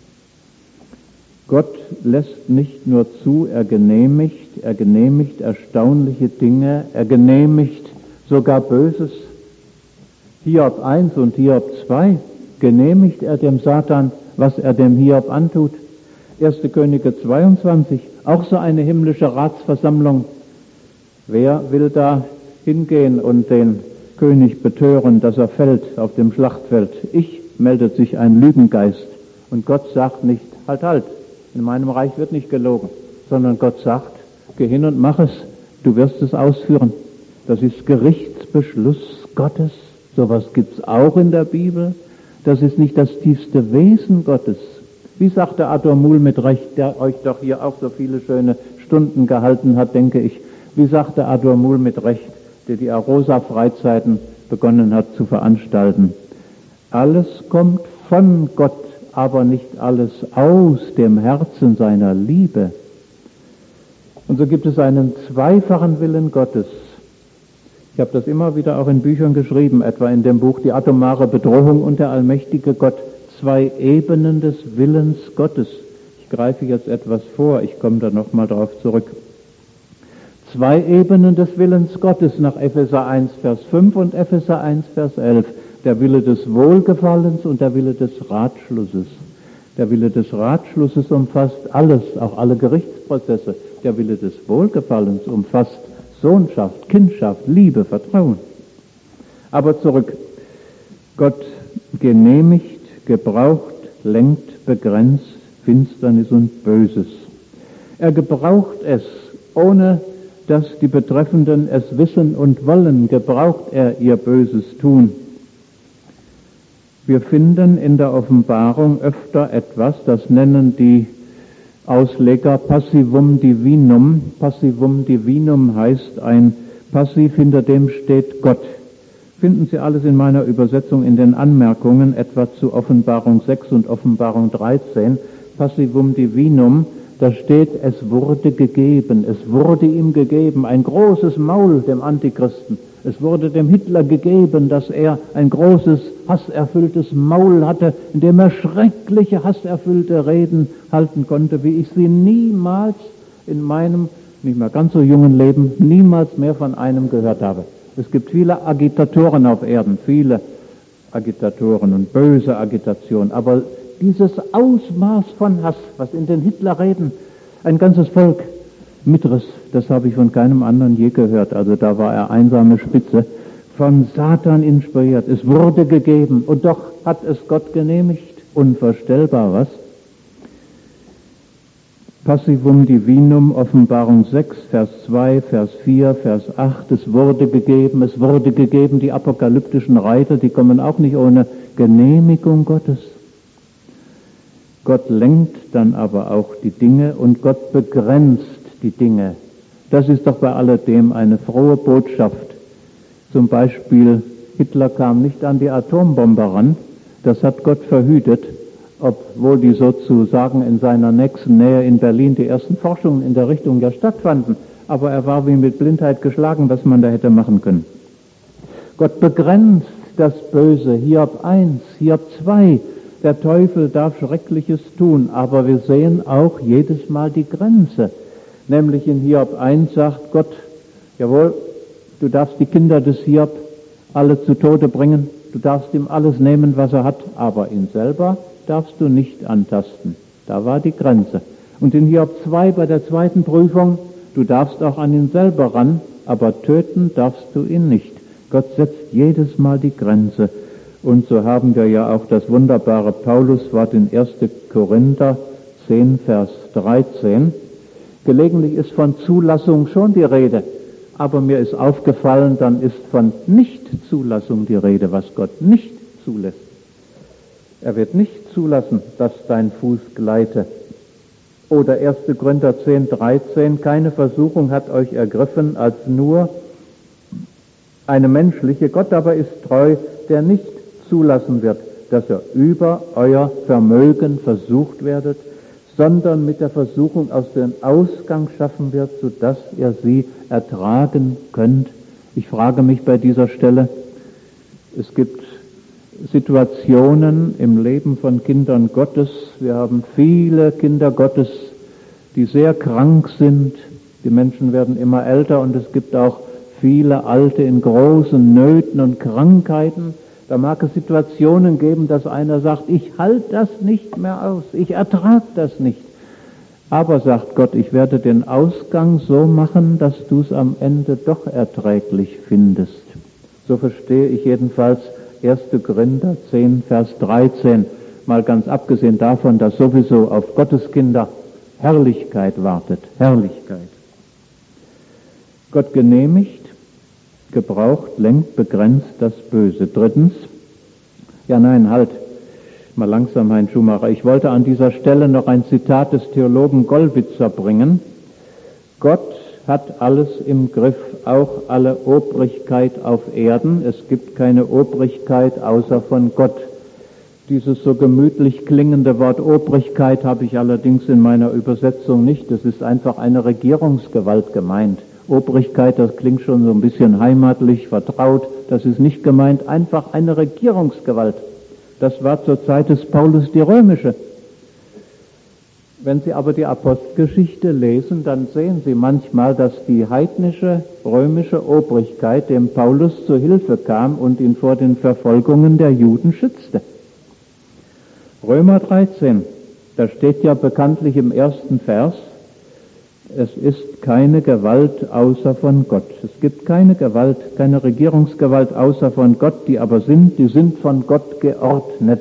Gott lässt nicht nur zu, er genehmigt erstaunliche Dinge, er genehmigt sogar Böses. Hiob 1 und Hiob 2 genehmigt er dem Satan, was er dem Hiob antut. 1. Könige 22, auch so eine himmlische Ratsversammlung. Wer will da hingehen und den König betören, dass er fällt auf dem Schlachtfeld? Ich, meldet sich ein Lügengeist. Und Gott sagt nicht, halt, in meinem Reich wird nicht gelogen, sondern Gott sagt, geh hin und mach es, du wirst es ausführen. Das ist Gerichtsbeschluss Gottes. Sowas gibt's auch in der Bibel. Das ist nicht das tiefste Wesen Gottes. Wie sagte Arthur Muhl mit Recht, der euch doch hier auch so viele schöne Stunden gehalten hat, denke ich. Wie sagte Arthur Muhl mit Recht, der die Arosa-Freizeiten begonnen hat zu veranstalten. Alles kommt von Gott, aber nicht alles aus dem Herzen seiner Liebe. Und so gibt es einen zweifachen Willen Gottes. Ich habe das immer wieder auch in Büchern geschrieben, etwa in dem Buch Die atomare Bedrohung und der allmächtige Gott. 2 Ebenen des Willens Gottes. Ich greife jetzt etwas vor, ich komme da nochmal drauf zurück. 2 Ebenen des Willens Gottes nach Epheser 1, Vers 5 und Epheser 1, Vers 11. Der Wille des Wohlgefallens und der Wille des Ratschlusses. Der Wille des Ratschlusses umfasst alles, auch alle Gerichtsprozesse. Der Wille des Wohlgefallens umfasst Sohnschaft, Kindschaft, Liebe, Vertrauen. Aber zurück. Gott genehmigt, gebraucht, lenkt, begrenzt Finsternis und Böses. Er gebraucht es, ohne dass die Betreffenden es wissen und wollen, gebraucht er ihr Böses tun. Wir finden in der Offenbarung öfter etwas, das nennen die Ausleger Passivum Divinum. Passivum Divinum heißt ein Passiv, hinter dem steht Gott. Finden Sie alles in meiner Übersetzung in den Anmerkungen, etwa zu Offenbarung 6 und Offenbarung 13. Passivum Divinum, da steht, es wurde gegeben, es wurde ihm gegeben, ein großes Maul dem Antichristen. Es wurde dem Hitler gegeben, dass er ein großes, hasserfülltes Maul hatte, in dem er schreckliche, hasserfüllte Reden halten konnte, wie ich sie niemals in meinem, nicht mehr ganz so jungen Leben, niemals mehr von einem gehört habe. Es gibt viele Agitatoren auf Erden, viele Agitatoren und böse Agitation, aber dieses Ausmaß von Hass, was in den Hitlerreden ein ganzes Volk mitriss, das habe ich von keinem anderen je gehört. Also da war er einsame Spitze, von Satan inspiriert. Es wurde gegeben und doch hat es Gott genehmigt. Unvorstellbar, was? Passivum Divinum, Offenbarung 6, Vers 2, Vers 4, Vers 8. Es wurde gegeben, die apokalyptischen Reiter, die kommen auch nicht ohne Genehmigung Gottes. Gott lenkt dann aber auch die Dinge und Gott begrenzt die Dinge. Das ist doch bei alledem eine frohe Botschaft. Zum Beispiel, Hitler kam nicht an die Atombombe ran, das hat Gott verhütet, obwohl die sozusagen in seiner nächsten Nähe in Berlin die ersten Forschungen in der Richtung ja stattfanden. Aber er war wie mit Blindheit geschlagen, was man da hätte machen können. Gott begrenzt das Böse, Hiob 1, Hiob 2, der Teufel darf Schreckliches tun, aber wir sehen auch jedes Mal die Grenze. Nämlich in Hiob 1 sagt Gott, jawohl, du darfst die Kinder des Hiob alle zu Tode bringen, Du darfst ihm alles nehmen, was er hat, aber ihn selber darfst du nicht antasten. Da war die Grenze. Und in Hiob 2 bei der zweiten Prüfung, du darfst auch an ihn selber ran, aber töten darfst du ihn nicht. Gott setzt jedes Mal die Grenze. Und so haben wir ja auch das wunderbare Pauluswort in 1. Korinther 10, Vers 13. Gelegentlich ist von Zulassung schon die Rede, aber mir ist aufgefallen, dann ist von Nichtzulassung die Rede, was Gott nicht zulässt. Er wird nicht zulassen, dass dein Fuß gleite. Oder 1. Korinther 10, 13, keine Versuchung hat euch ergriffen als nur eine menschliche. Gott aber ist treu, der nicht zulassen wird, dass er über euer Vermögen versucht werdet, sondern mit der Versuchung aus dem Ausgang schaffen wird, sodass ihr sie ertragen könnt. Ich frage mich bei dieser Stelle, es gibt Situationen im Leben von Kindern Gottes. Wir haben viele Kinder Gottes, die sehr krank sind. Die Menschen werden immer älter und es gibt auch viele Alte in großen Nöten und Krankheiten. Da mag es Situationen geben, dass einer sagt, ich halte das nicht mehr aus, ich ertrage das nicht. Aber, sagt Gott, ich werde den Ausgang so machen, dass du es am Ende doch erträglich findest. So verstehe ich jedenfalls 1. Korinther 10, Vers 13, mal ganz abgesehen davon, dass sowieso auf Gottes Kinder Herrlichkeit wartet, Herrlichkeit. Gott genehmigt, gebraucht, lenkt, begrenzt das Böse. Drittens, mal langsam, Hein Schumacher, ich wollte an dieser Stelle noch ein Zitat des Theologen Gollwitzer bringen. Gott hat alles im Griff, auch alle Obrigkeit auf Erden. Es gibt keine Obrigkeit außer von Gott. Dieses so gemütlich klingende Wort Obrigkeit habe ich allerdings in meiner Übersetzung nicht. Es ist einfach eine Regierungsgewalt gemeint. Obrigkeit, das klingt schon so ein bisschen heimatlich, vertraut. Das ist nicht gemeint, einfach eine Regierungsgewalt. Das war zur Zeit des Paulus die römische. Wenn Sie aber die Apostelgeschichte lesen, dann sehen Sie manchmal, dass die heidnische römische Obrigkeit dem Paulus zu Hilfe kam und ihn vor den Verfolgungen der Juden schützte. Römer 13, da steht ja bekanntlich im ersten Vers, es ist keine Gewalt außer von Gott. Es gibt keine Gewalt, keine Regierungsgewalt außer von Gott, die sind von Gott geordnet.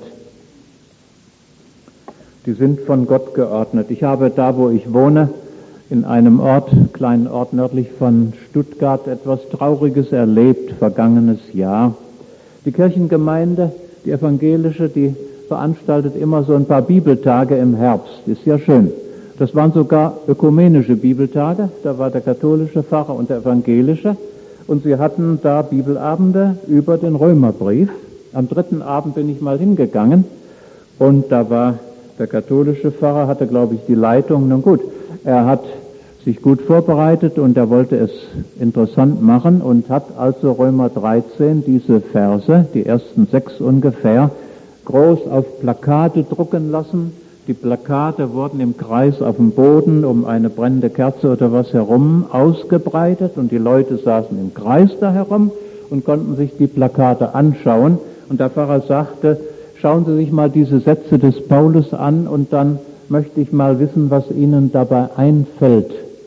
Die sind von Gott geordnet. Ich habe da, wo ich wohne, in einem kleinen Ort nördlich von Stuttgart, etwas Trauriges erlebt, vergangenes Jahr. Die Kirchengemeinde, die evangelische, die veranstaltet immer so ein paar Bibeltage im Herbst. Ist ja schön. Das waren sogar ökumenische Bibeltage. Da war der katholische Pfarrer und der evangelische. Und sie hatten da Bibelabende über den Römerbrief. Am dritten Abend bin ich mal hingegangen und da war der katholische Pfarrer, hatte, glaube ich, die Leitung. Nun gut, er hat sich gut vorbereitet und er wollte es interessant machen und hat also Römer 13, diese Verse, die ersten 6 ungefähr, groß auf Plakate drucken lassen. Die Plakate wurden im Kreis auf dem Boden um eine brennende Kerze oder was herum ausgebreitet und die Leute saßen im Kreis da herum und konnten sich die Plakate anschauen. Und der Pfarrer sagte, schauen Sie sich mal diese Sätze des Paulus an und dann möchte ich mal wissen, was Ihnen dabei einfällt.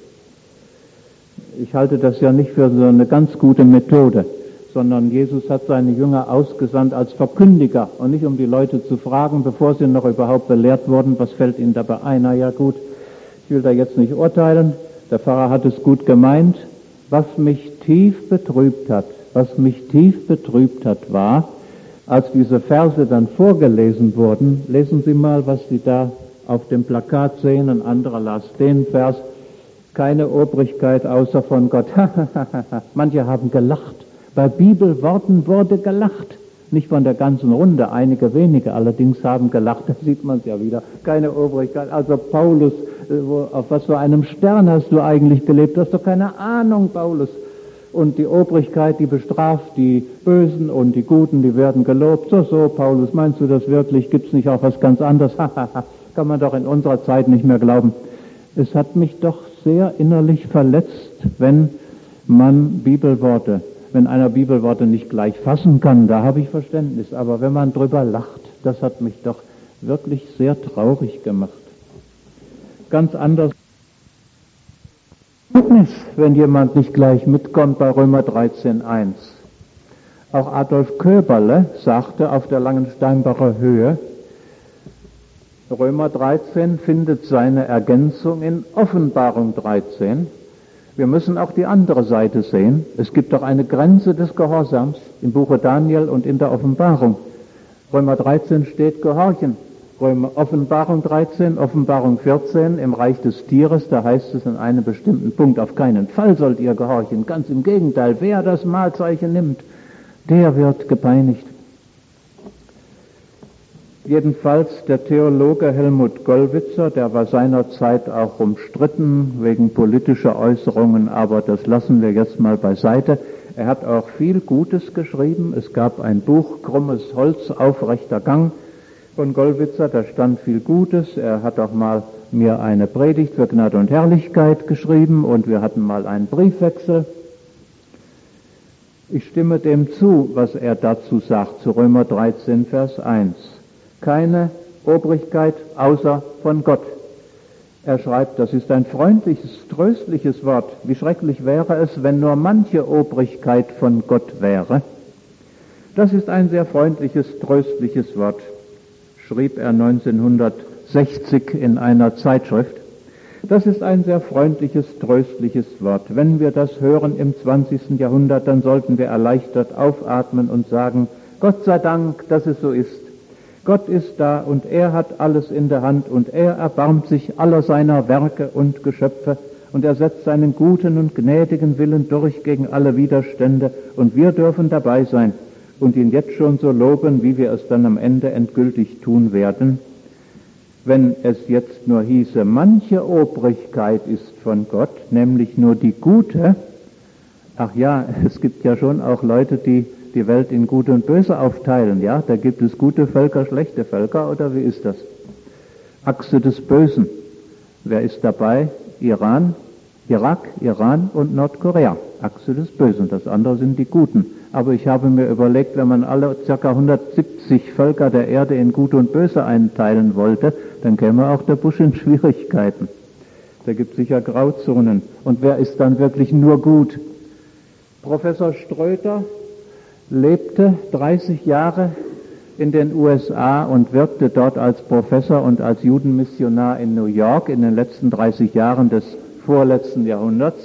Ich halte das ja nicht für so eine ganz gute Methode, sondern Jesus hat seine Jünger ausgesandt als Verkündiger und nicht um die Leute zu fragen, bevor sie noch überhaupt belehrt wurden, was fällt ihnen dabei ein. Na ja gut, ich will da jetzt nicht urteilen, der Pfarrer hat es gut gemeint. Was mich tief betrübt hat, war, als diese Verse dann vorgelesen wurden, lesen Sie mal, was Sie da auf dem Plakat sehen, ein anderer las den Vers, keine Obrigkeit außer von Gott. Manche haben gelacht. Bei Bibelworten wurde gelacht. Nicht von der ganzen Runde, einige wenige allerdings haben gelacht. Da sieht man es ja wieder. Keine Obrigkeit. Also Paulus, auf was für einem Stern hast du eigentlich gelebt? Du hast doch keine Ahnung, Paulus. Und die Obrigkeit, die bestraft die Bösen und die Guten, die werden gelobt. So, Paulus, meinst du das wirklich? Gibt's nicht auch was ganz anderes? Kann man doch in unserer Zeit nicht mehr glauben. Es hat mich doch sehr innerlich verletzt, wenn man Bibelworte Wenn einer Bibelworte nicht gleich fassen kann, da habe ich Verständnis. Aber wenn man drüber lacht, das hat mich doch wirklich sehr traurig gemacht. Ganz anders, wenn jemand nicht gleich mitkommt bei Römer 13,1. Auch Adolf Köberle sagte auf der Langensteinbacher Höhe, Römer 13 findet seine Ergänzung in Offenbarung 13. Wir müssen auch die andere Seite sehen. Es gibt doch eine Grenze des Gehorsams im Buche Daniel und in der Offenbarung. Römer 13 steht Gehorchen. Offenbarung 13, Offenbarung 14 im Reich des Tieres, da heißt es in einem bestimmten Punkt, auf keinen Fall sollt ihr gehorchen. Ganz im Gegenteil, wer das Mahlzeichen nimmt, der wird gepeinigt. Jedenfalls der Theologe Helmut Gollwitzer, der war seinerzeit auch umstritten wegen politischer Äußerungen, aber das lassen wir jetzt mal beiseite. Er hat auch viel Gutes geschrieben. Es gab ein Buch, Krummes Holz, aufrechter Gang von Gollwitzer, da stand viel Gutes. Er hat auch mal mir eine Predigt für Gnade und Herrlichkeit geschrieben und wir hatten mal einen Briefwechsel. Ich stimme dem zu, was er dazu sagt, zu Römer 13, Vers 1. Keine Obrigkeit außer von Gott. Er schreibt, das ist ein freundliches, tröstliches Wort. Wie schrecklich wäre es, wenn nur manche Obrigkeit von Gott wäre. Das ist ein sehr freundliches, tröstliches Wort, schrieb er 1960 in einer Zeitschrift. Das ist ein sehr freundliches, tröstliches Wort. Wenn wir das hören im 20. Jahrhundert, dann sollten wir erleichtert aufatmen und sagen, Gott sei Dank, dass es so ist. Gott ist da und er hat alles in der Hand und er erbarmt sich aller seiner Werke und Geschöpfe und er setzt seinen guten und gnädigen Willen durch gegen alle Widerstände und wir dürfen dabei sein und ihn jetzt schon so loben, wie wir es dann am Ende endgültig tun werden. Wenn es jetzt nur hieße, manche Obrigkeit ist von Gott, nämlich nur die gute, ach ja, es gibt ja schon auch Leute, die die Welt in Gute und Böse aufteilen, ja, da gibt es gute Völker, schlechte Völker, oder wie ist das? Achse des Bösen. Wer ist dabei? Iran, Irak, Iran und Nordkorea. Achse des Bösen, das andere sind die Guten. Aber ich habe mir überlegt, wenn man alle ca. 170 Völker der Erde in Gute und Böse einteilen wollte, dann käme auch der Busch in Schwierigkeiten. Da gibt es sicher Grauzonen. Und wer ist dann wirklich nur gut? Professor Ströter lebte 30 Jahre in den USA und wirkte dort als Professor und als Judenmissionar in New York in den letzten 30 Jahren des vorletzten Jahrhunderts.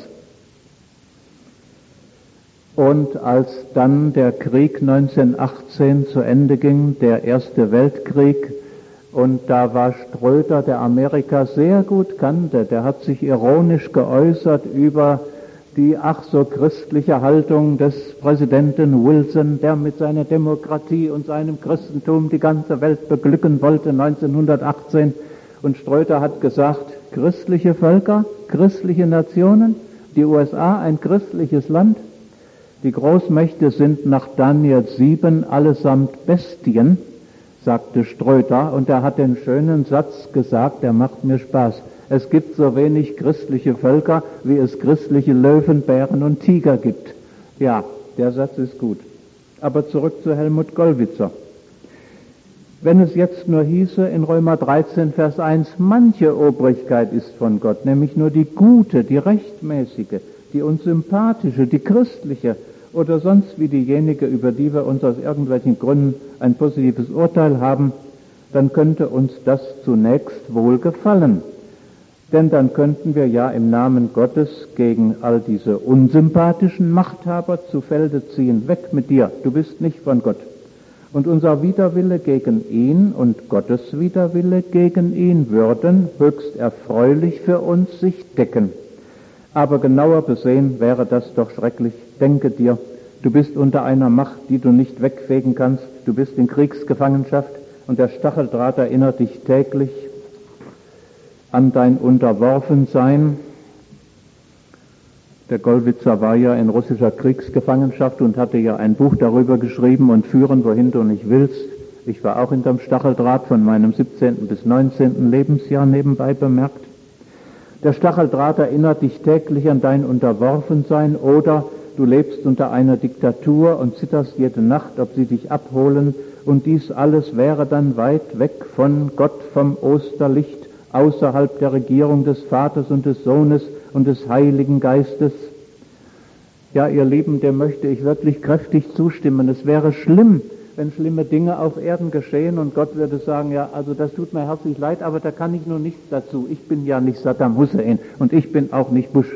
Und als dann der Krieg 1918 zu Ende ging, der Erste Weltkrieg, und da war Ströter, der Amerika sehr gut kannte, der hat sich ironisch geäußert über die ach so christliche Haltung des Präsidenten Wilson, der mit seiner Demokratie und seinem Christentum die ganze Welt beglücken wollte 1918. Und Ströter hat gesagt, christliche Völker, christliche Nationen, die USA ein christliches Land, die Großmächte sind nach Daniel 7 allesamt Bestien, sagte Ströter, und er hat den schönen Satz gesagt, der macht mir Spaß. Es gibt so wenig christliche Völker, wie es christliche Löwen, Bären und Tiger gibt. Ja, der Satz ist gut. Aber zurück zu Helmut Gollwitzer. Wenn es jetzt nur hieße in Römer 13, Vers 1, manche Obrigkeit ist von Gott, nämlich nur die gute, die rechtmäßige, die uns sympathische, die christliche oder sonst wie diejenige, über die wir uns aus irgendwelchen Gründen ein positives Urteil haben, dann könnte uns das zunächst wohl gefallen. Denn dann könnten wir ja im Namen Gottes gegen all diese unsympathischen Machthaber zu Felde ziehen. Weg mit dir, du bist nicht von Gott. Und unser Widerwille gegen ihn und Gottes Widerwille gegen ihn würden höchst erfreulich für uns sich decken. Aber genauer besehen wäre das doch schrecklich. Denke dir, du bist unter einer Macht, die du nicht wegfegen kannst. Du bist in Kriegsgefangenschaft und der Stacheldraht erinnert dich täglich an dein Unterworfensein. Der Gollwitzer war ja in russischer Kriegsgefangenschaft und hatte ja ein Buch darüber geschrieben und führen, wohin du nicht willst. Ich war auch hinterm Stacheldraht von meinem 17. bis 19. Lebensjahr nebenbei bemerkt. Der Stacheldraht erinnert dich täglich an dein Unterworfensein oder du lebst unter einer Diktatur und zitterst jede Nacht, ob sie dich abholen, und dies alles wäre dann weit weg von Gott, vom Osterlicht, außerhalb der Regierung des Vaters und des Sohnes und des Heiligen Geistes. Ja, ihr Lieben, dem möchte ich wirklich kräftig zustimmen. Es wäre schlimm, wenn schlimme Dinge auf Erden geschehen und Gott würde sagen, ja, also das tut mir herzlich leid, aber da kann ich nur nichts dazu. Ich bin ja nicht Saddam Hussein und ich bin auch nicht Bush.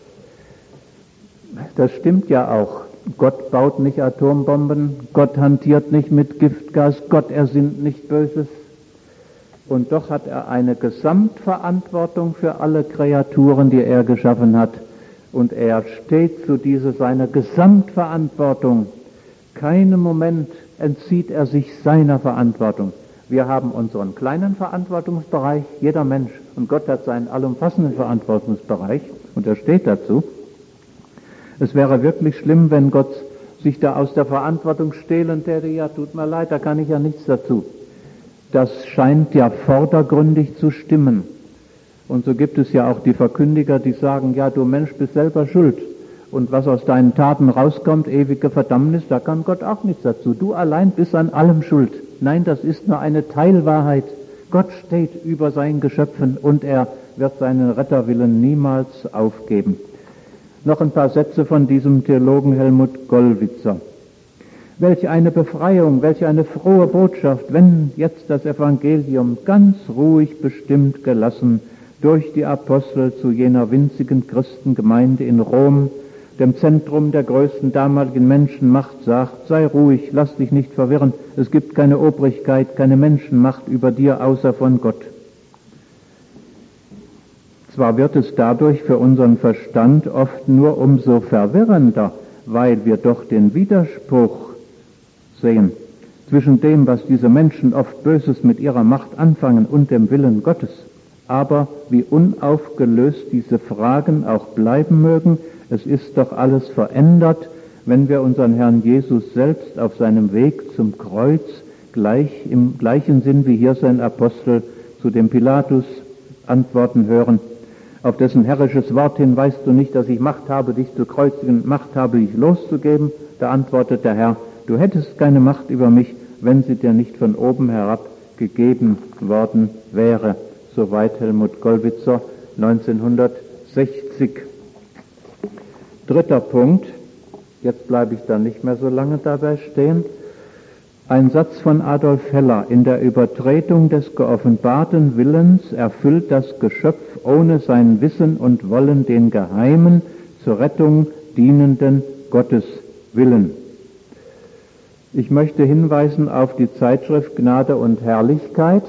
Das stimmt ja auch. Gott baut nicht Atombomben, Gott hantiert nicht mit Giftgas, Gott ersinnt nicht Böses. Und doch hat er eine Gesamtverantwortung für alle Kreaturen, die er geschaffen hat. Und er steht zu dieser seiner Gesamtverantwortung. Keinen Moment entzieht er sich seiner Verantwortung. Wir haben unseren kleinen Verantwortungsbereich, jeder Mensch, und Gott hat seinen allumfassenden Verantwortungsbereich, und er steht dazu. Es wäre wirklich schlimm, wenn Gott sich da aus der Verantwortung stehlen täte, ja, tut mir leid, da kann ich ja nichts dazu. Das scheint ja vordergründig zu stimmen. Und so gibt es ja auch die Verkündiger, die sagen, ja, du Mensch bist selber schuld. Und was aus deinen Taten rauskommt, ewige Verdammnis, da kann Gott auch nichts dazu. Du allein bist an allem schuld. Nein, das ist nur eine Teilwahrheit. Gott steht über seinen Geschöpfen und er wird seinen Retterwillen niemals aufgeben. Noch ein paar Sätze von diesem Theologen Helmut Gollwitzer. Welch eine Befreiung, welch eine frohe Botschaft, wenn jetzt das Evangelium ganz ruhig, bestimmt, gelassen durch die Apostel zu jener winzigen Christengemeinde in Rom, dem Zentrum der größten damaligen Menschenmacht, sagt, sei ruhig, lass dich nicht verwirren, es gibt keine Obrigkeit, keine Menschenmacht über dir außer von Gott. Zwar wird es dadurch für unseren Verstand oft nur umso verwirrender, weil wir doch den Widerspruch sehen zwischen dem, was diese Menschen oft Böses mit ihrer Macht anfangen und dem Willen Gottes. Aber wie unaufgelöst diese Fragen auch bleiben mögen, es ist doch alles verändert, wenn wir unseren Herrn Jesus selbst auf seinem Weg zum Kreuz im gleichen Sinn wie hier sein Apostel zu dem Pilatus antworten hören. Auf dessen herrisches Wort hin weißt du nicht, dass ich Macht habe, dich zu kreuzigen, Macht habe, dich loszugeben? Da antwortet der Herr, du hättest keine Macht über mich, wenn sie dir nicht von oben herab gegeben worden wäre. Soweit Helmut Gollwitzer, 1960. Dritter Punkt, jetzt bleibe ich da nicht mehr so lange dabei stehen. Ein Satz von Adolf Heller: In der Übertretung des geoffenbarten Willens erfüllt das Geschöpf ohne sein Wissen und Wollen den geheimen, zur Rettung dienenden Gotteswillen. Ich möchte hinweisen auf die Zeitschrift Gnade und Herrlichkeit.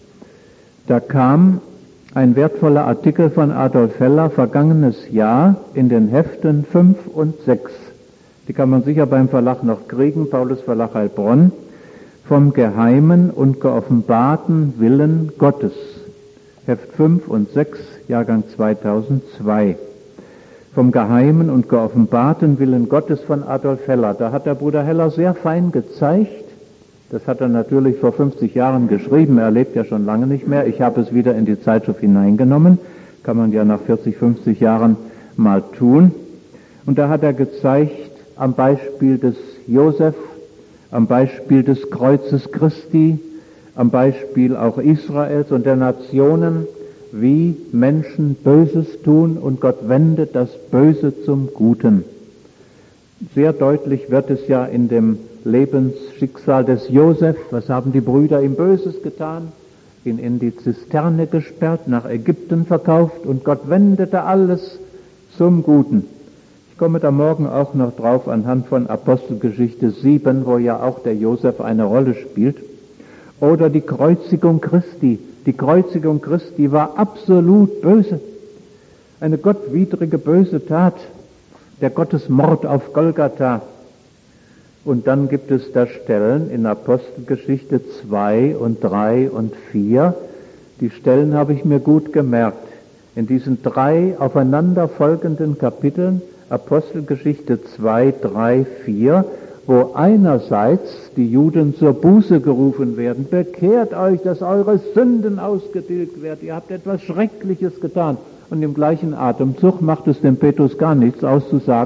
Da kam ein wertvoller Artikel von Adolf Heller vergangenes Jahr in den Heften 5 und 6. Die kann man sicher beim Verlag noch kriegen, Paulus Verlag Heilbronn, vom geheimen und geoffenbarten Willen Gottes. Heft 5 und 6, Jahrgang 2002. Vom geheimen und geoffenbarten Willen Gottes von Adolf Heller. Da hat der Bruder Heller sehr fein gezeigt, das hat er natürlich vor 50 Jahren geschrieben, er lebt ja schon lange nicht mehr, ich habe es wieder in die Zeitschrift hineingenommen, kann man ja nach 40, 50 Jahren mal tun. Und da hat er gezeigt, am Beispiel des Josef, am Beispiel des Kreuzes Christi, am Beispiel auch Israels und der Nationen, wie Menschen Böses tun und Gott wendet das Böse zum Guten. Sehr deutlich wird es ja in dem Lebensschicksal des Josef. Was haben die Brüder ihm Böses getan? Ihn in die Zisterne gesperrt, nach Ägypten verkauft und Gott wendete alles zum Guten. Ich komme da morgen auch noch drauf anhand von Apostelgeschichte 7, wo ja auch der Josef eine Rolle spielt. Oder die Kreuzigung Christi. Die Kreuzigung Christi war absolut böse. Eine gottwidrige, böse Tat. Der Gottesmord auf Golgatha. Und dann gibt es da Stellen in Apostelgeschichte 2 und 3 und 4. Die Stellen habe ich mir gut gemerkt. In diesen 3 aufeinander folgenden Kapiteln, Apostelgeschichte 2, 3, 4, wo einerseits die Juden zur Buße gerufen werden, bekehrt euch, dass eure Sünden ausgetilgt werden, ihr habt etwas Schreckliches getan. Und im gleichen Atemzug macht es dem Petrus gar nichts auszusagen,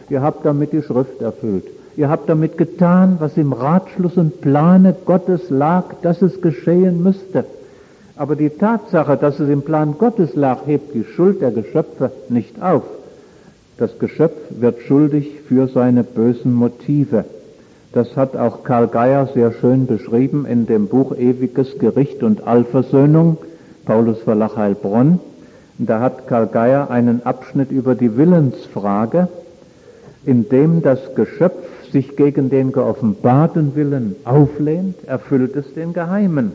Ihr habt damit die Schrift erfüllt. Ihr habt damit getan, was im Ratschluss und Plane Gottes lag, dass es geschehen müsste. Aber die Tatsache, dass es im Plan Gottes lag, hebt die Schuld der Geschöpfe nicht auf. Das Geschöpf wird schuldig für seine bösen Motive. Das hat auch Karl Geier sehr schön beschrieben in dem Buch Ewiges Gericht und Allversöhnung, Paulus Verlag Heilbronn. Da hat Karl Geier einen Abschnitt über die Willensfrage, in dem das Geschöpf sich gegen den geoffenbarten Willen auflehnt, erfüllt es den Geheimen.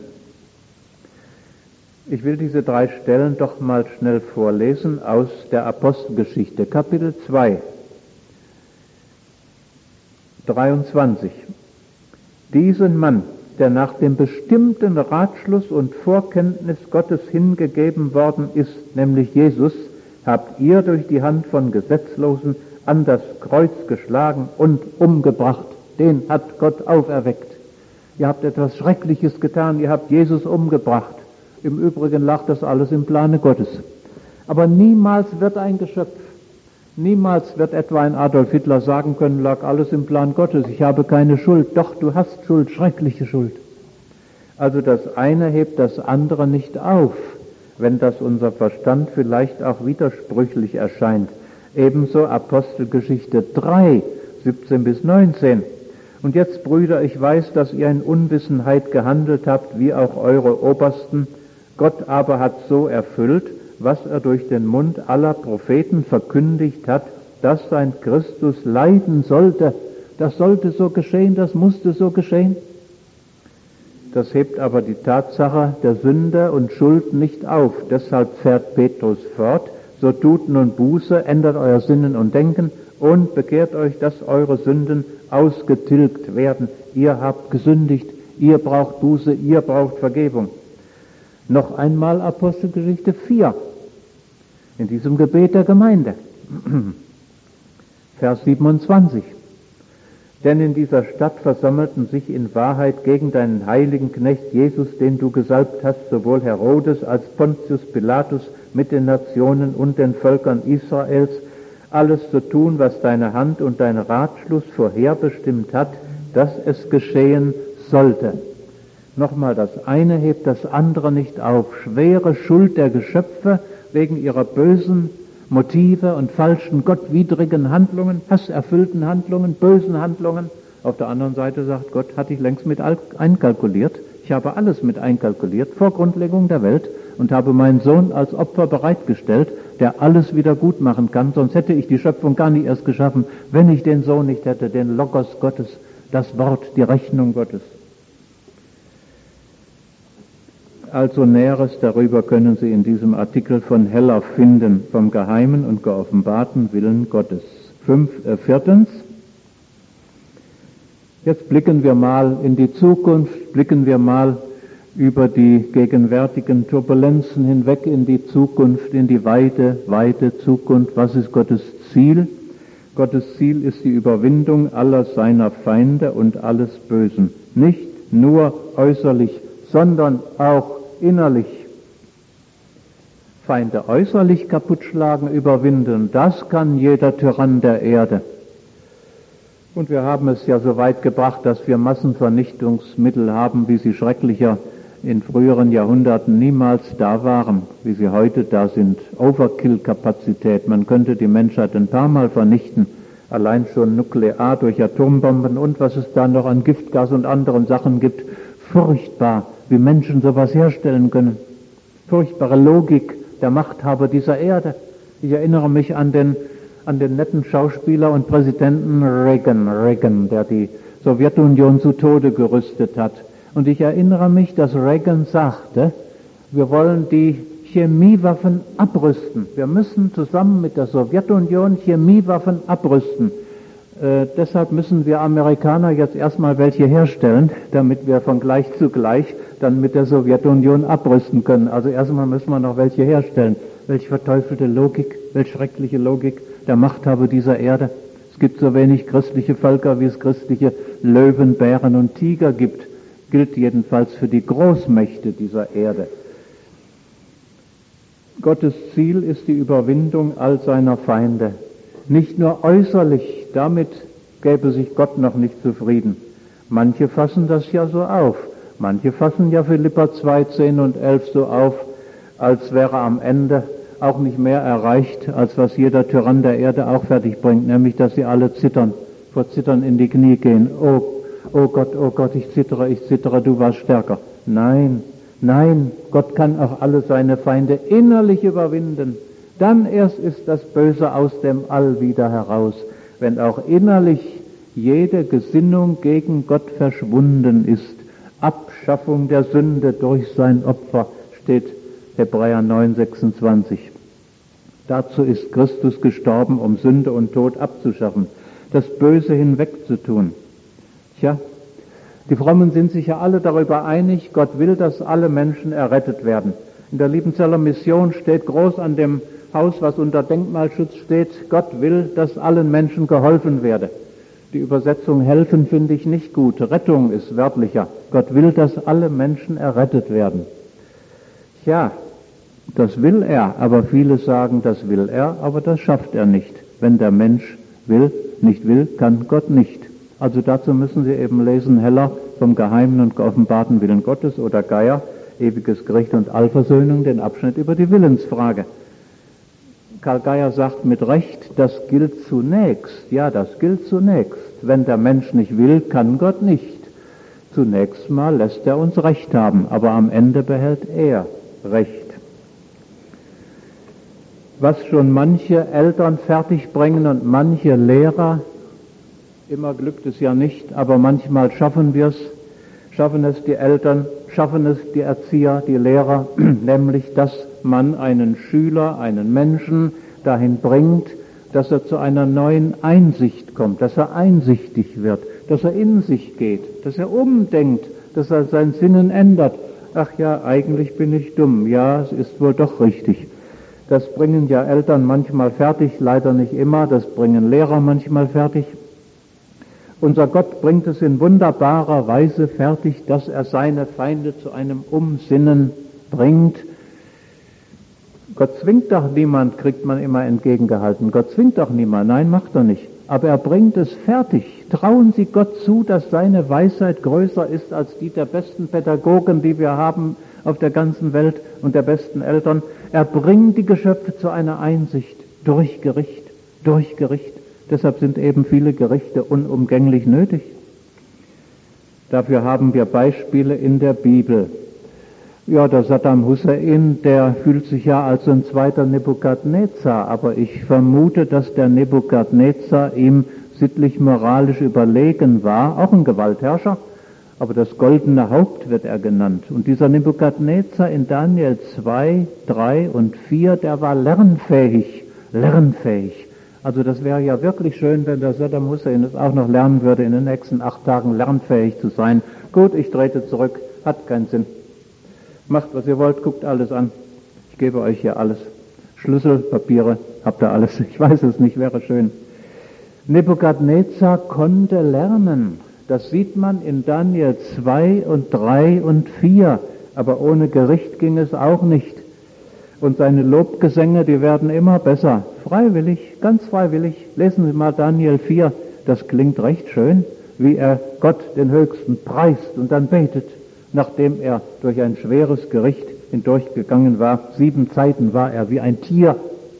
Ich will diese 3 Stellen doch mal schnell vorlesen aus der Apostelgeschichte, Kapitel 2, 23. Diesen Mann, der nach dem bestimmten Ratschluss und Vorkenntnis Gottes hingegeben worden ist, nämlich Jesus, habt ihr durch die Hand von Gesetzlosen an das Kreuz geschlagen und umgebracht. Den hat Gott auferweckt. Ihr habt etwas Schreckliches getan, ihr habt Jesus umgebracht. Im Übrigen lag das alles im Plane Gottes. Aber niemals wird ein Geschöpf, niemals wird etwa ein Adolf Hitler sagen können, lag alles im Plan Gottes, ich habe keine Schuld. Doch, du hast Schuld, schreckliche Schuld. Also das eine hebt das andere nicht auf, wenn das unser Verstand vielleicht auch widersprüchlich erscheint. Ebenso Apostelgeschichte 3, 17 bis 19. Und jetzt, Brüder, ich weiß, dass ihr in Unwissenheit gehandelt habt, wie auch eure Obersten. Gott aber hat so erfüllt, was er durch den Mund aller Propheten verkündigt hat, dass sein Christus leiden sollte. Das sollte so geschehen, das musste so geschehen. Das hebt aber die Tatsache der Sünde und Schuld nicht auf. Deshalb fährt Petrus fort, so tut nun Buße, ändert euer Sinnen und Denken und bekehrt euch, dass eure Sünden ausgetilgt werden. Ihr habt gesündigt, ihr braucht Buße, ihr braucht Vergebung. Noch einmal Apostelgeschichte 4, in diesem Gebet der Gemeinde, Vers 27. Denn in dieser Stadt versammelten sich in Wahrheit gegen deinen heiligen Knecht Jesus, den du gesalbt hast, sowohl Herodes als Pontius Pilatus mit den Nationen und den Völkern Israels, alles zu tun, was deine Hand und dein Ratschluss vorherbestimmt hat, dass es geschehen sollte. Nochmal, das eine hebt das andere nicht auf. Schwere Schuld der Geschöpfe wegen ihrer bösen Motive und falschen, gottwidrigen Handlungen, hasserfüllten Handlungen, bösen Handlungen. Auf der anderen Seite sagt Gott, hatte ich längst mit einkalkuliert. Ich habe alles mit einkalkuliert vor Grundlegung der Welt und habe meinen Sohn als Opfer bereitgestellt, der alles wieder gut machen kann. Sonst hätte ich die Schöpfung gar nicht erst geschaffen, wenn ich den Sohn nicht hätte, den Logos Gottes, das Wort, die Rechnung Gottes. Also Näheres darüber können Sie in diesem Artikel von Heller finden, vom geheimen und geoffenbarten Willen Gottes. Viertens, jetzt blicken wir mal in die Zukunft, blicken wir mal über die gegenwärtigen Turbulenzen hinweg in die Zukunft, in die weite, weite Zukunft. Was ist Gottes Ziel? Gottes Ziel ist die Überwindung aller seiner Feinde und alles Bösen. Nicht nur äußerlich, sondern auch innerlich. Feinde äußerlich kaputtschlagen, überwinden, das kann jeder Tyrann der Erde. Und wir haben es ja so weit gebracht, dass wir Massenvernichtungsmittel haben, wie sie schrecklicher in früheren Jahrhunderten niemals da waren, wie sie heute da sind. Overkill-Kapazität, man könnte die Menschheit ein paar Mal vernichten, allein schon nuklear durch Atombomben und was es da noch an Giftgas und anderen Sachen gibt. Furchtbar, wie Menschen sowas herstellen können. Furchtbare Logik der Machthaber dieser Erde. Ich erinnere mich an den netten Schauspieler und Präsidenten Reagan, der die Sowjetunion zu Tode gerüstet hat. Und ich erinnere mich, dass Reagan sagte, wir wollen die Chemiewaffen abrüsten. Wir müssen zusammen mit der Sowjetunion Chemiewaffen abrüsten. Deshalb müssen wir Amerikaner jetzt erstmal welche herstellen, damit wir von gleich zu gleich dann mit der Sowjetunion abrüsten können. Also erstmal müssen wir noch welche herstellen. Welch verteufelte Logik, welch schreckliche Logik der Machthaber dieser Erde. Es gibt so wenig christliche Völker, wie es christliche Löwen, Bären und Tiger gibt. Gilt jedenfalls für die Großmächte dieser Erde. Gottes Ziel ist die Überwindung all seiner Feinde. Nicht nur äußerlich damit gäbe sich Gott noch nicht zufrieden. Manche fassen das ja so auf. Manche fassen ja Philipper 2, 10 und 11 so auf, als wäre am Ende auch nicht mehr erreicht, als was jeder Tyrann der Erde auch fertig bringt, nämlich, dass sie alle zittern, vor Zittern in die Knie gehen. Oh Gott, ich zittere, du warst stärker. Nein, Gott kann auch alle seine Feinde innerlich überwinden. Dann erst ist das Böse aus dem All wieder heraus, wenn auch innerlich jede Gesinnung gegen Gott verschwunden ist. Abschaffung der Sünde durch sein Opfer, steht Hebräer 9, 26. Dazu ist Christus gestorben, um Sünde und Tod abzuschaffen, das Böse hinwegzutun. Tja, die Frommen sind sich ja alle darüber einig, Gott will, dass alle Menschen errettet werden. In der Liebenzeller Mission steht groß an dem Haus, was unter Denkmalschutz steht, Gott will, dass allen Menschen geholfen werde. Die Übersetzung helfen finde ich nicht gut. Rettung ist wörtlicher. Gott will, dass alle Menschen errettet werden. Tja, das will er, aber viele sagen, das will er, aber das schafft er nicht. Wenn der Mensch nicht will, kann Gott nicht. Also dazu müssen Sie eben lesen, Heller vom geheimen und geoffenbarten Willen Gottes oder Geier, ewiges Gericht und Allversöhnung, den Abschnitt über die Willensfrage. Karl Geier sagt mit Recht, das gilt zunächst. Ja, das gilt zunächst. Wenn der Mensch nicht will, kann Gott nicht. Zunächst mal lässt er uns Recht haben, aber am Ende behält er Recht. Was schon manche Eltern fertigbringen und manche Lehrer, immer glückt es ja nicht, aber manchmal schaffen es die Eltern, schaffen es die Erzieher, die Lehrer, nämlich, dass man einen Schüler, einen Menschen dahin bringt, dass er zu einer neuen Einsicht kommt, dass er einsichtig wird, dass er in sich geht, dass er umdenkt, dass er sein Sinnen ändert. Ach ja, eigentlich bin ich dumm. Ja, es ist wohl doch richtig. Das bringen ja Eltern manchmal fertig, leider nicht immer, das bringen Lehrer manchmal fertig. Unser Gott bringt es in wunderbarer Weise fertig, dass er seine Feinde zu einem Umsinnen bringt. Gott zwingt doch niemand, kriegt man immer entgegengehalten. Gott zwingt doch niemand, nein, macht er nicht. Aber er bringt es fertig. Trauen Sie Gott zu, dass seine Weisheit größer ist als die der besten Pädagogen, die wir haben auf der ganzen Welt und der besten Eltern. Er bringt die Geschöpfe zu einer Einsicht durch Gericht. Deshalb sind eben viele Gerichte unumgänglich nötig. Dafür haben wir Beispiele in der Bibel. Ja, der Saddam Hussein, der fühlt sich ja als ein zweiter Nebukadnezar, aber ich vermute, dass der Nebukadnezar ihm sittlich-moralisch überlegen war, auch ein Gewaltherrscher, aber das goldene Haupt wird er genannt. Und dieser Nebukadnezar in Daniel 2, 3 und 4, der war lernfähig. Also das wäre ja wirklich schön, wenn der Saddam Hussein es auch noch lernen würde, in den nächsten 8 Tagen lernfähig zu sein. Gut, ich trete zurück, hat keinen Sinn. Macht, was ihr wollt, guckt alles an. Ich gebe euch hier alles. Schlüssel, Papiere, habt ihr alles. Ich weiß es nicht, wäre schön. Nebukadnezar konnte lernen. Das sieht man in Daniel 2 und 3 und 4. Aber ohne Gericht ging es auch nicht. Und seine Lobgesänge, die werden immer besser. Freiwillig, ganz freiwillig. Lesen Sie mal Daniel 4. Das klingt recht schön, wie er Gott den Höchsten preist und dann betet, nachdem er durch ein schweres Gericht hindurchgegangen war. 7 Zeiten war er wie ein Tier.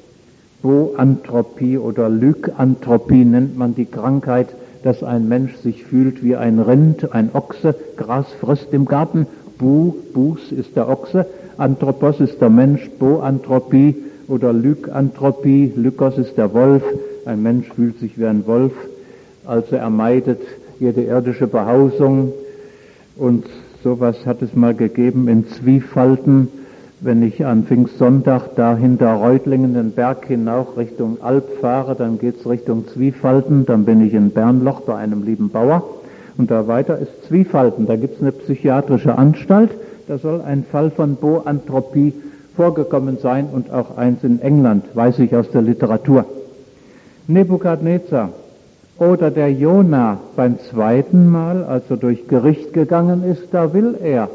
Boanthropie oder Lykanthropie nennt man die Krankheit, dass ein Mensch sich fühlt wie ein Rind, ein Ochse, Gras frisst im Garten. Bus ist der Ochse, Anthropos ist der Mensch, Boanthropie oder Lykanthropie, Lykos ist der Wolf. Ein Mensch fühlt sich wie ein Wolf, also er meidet jede irdische Behausung. Und sowas hat es mal gegeben in Zwiefalten, wenn ich an Pfingstsonntag da hinter Reutlingen den Berg hinauf Richtung Alp fahre, dann geht's Richtung Zwiefalten, dann bin ich in Bernloch bei einem lieben Bauer und da weiter ist Zwiefalten, da gibt's eine psychiatrische Anstalt, da soll ein Fall von Boanthropie vorgekommen sein und auch eins in England, weiß ich aus der Literatur. Nebukadnezar oder der Jona beim zweiten Mal, als er durch Gericht gegangen ist, da will er.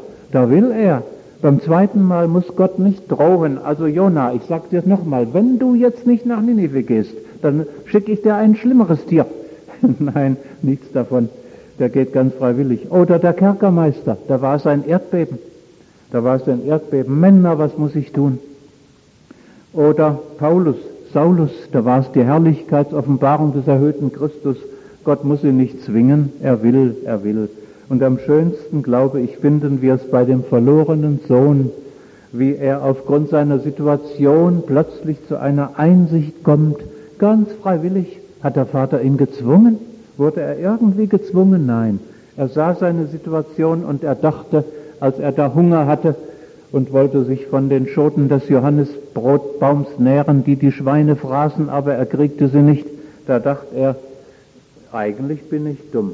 Beim zweiten Mal muss Gott nicht drohen. Also Jona, ich sag dir nochmal, wenn du jetzt nicht nach Ninive gehst, dann schicke ich dir ein schlimmeres Tier. Nein, nichts davon. Der geht ganz freiwillig. Oder der Kerkermeister, da war es ein Erdbeben. Männer, was muss ich tun? Oder Saulus, da war es die Herrlichkeitsoffenbarung des erhöhten Christus. Gott muss ihn nicht zwingen, er will. Und am schönsten, glaube ich, finden wir es bei dem verlorenen Sohn, wie er aufgrund seiner Situation plötzlich zu einer Einsicht kommt, ganz freiwillig. Hat der Vater ihn gezwungen? Wurde er irgendwie gezwungen? Nein. Er sah seine Situation und er dachte, als er da Hunger hatte und wollte sich von den Schoten des Johannisbrotbaums nähren, die die Schweine fraßen, aber er kriegte sie nicht, da dachte er, eigentlich bin ich dumm.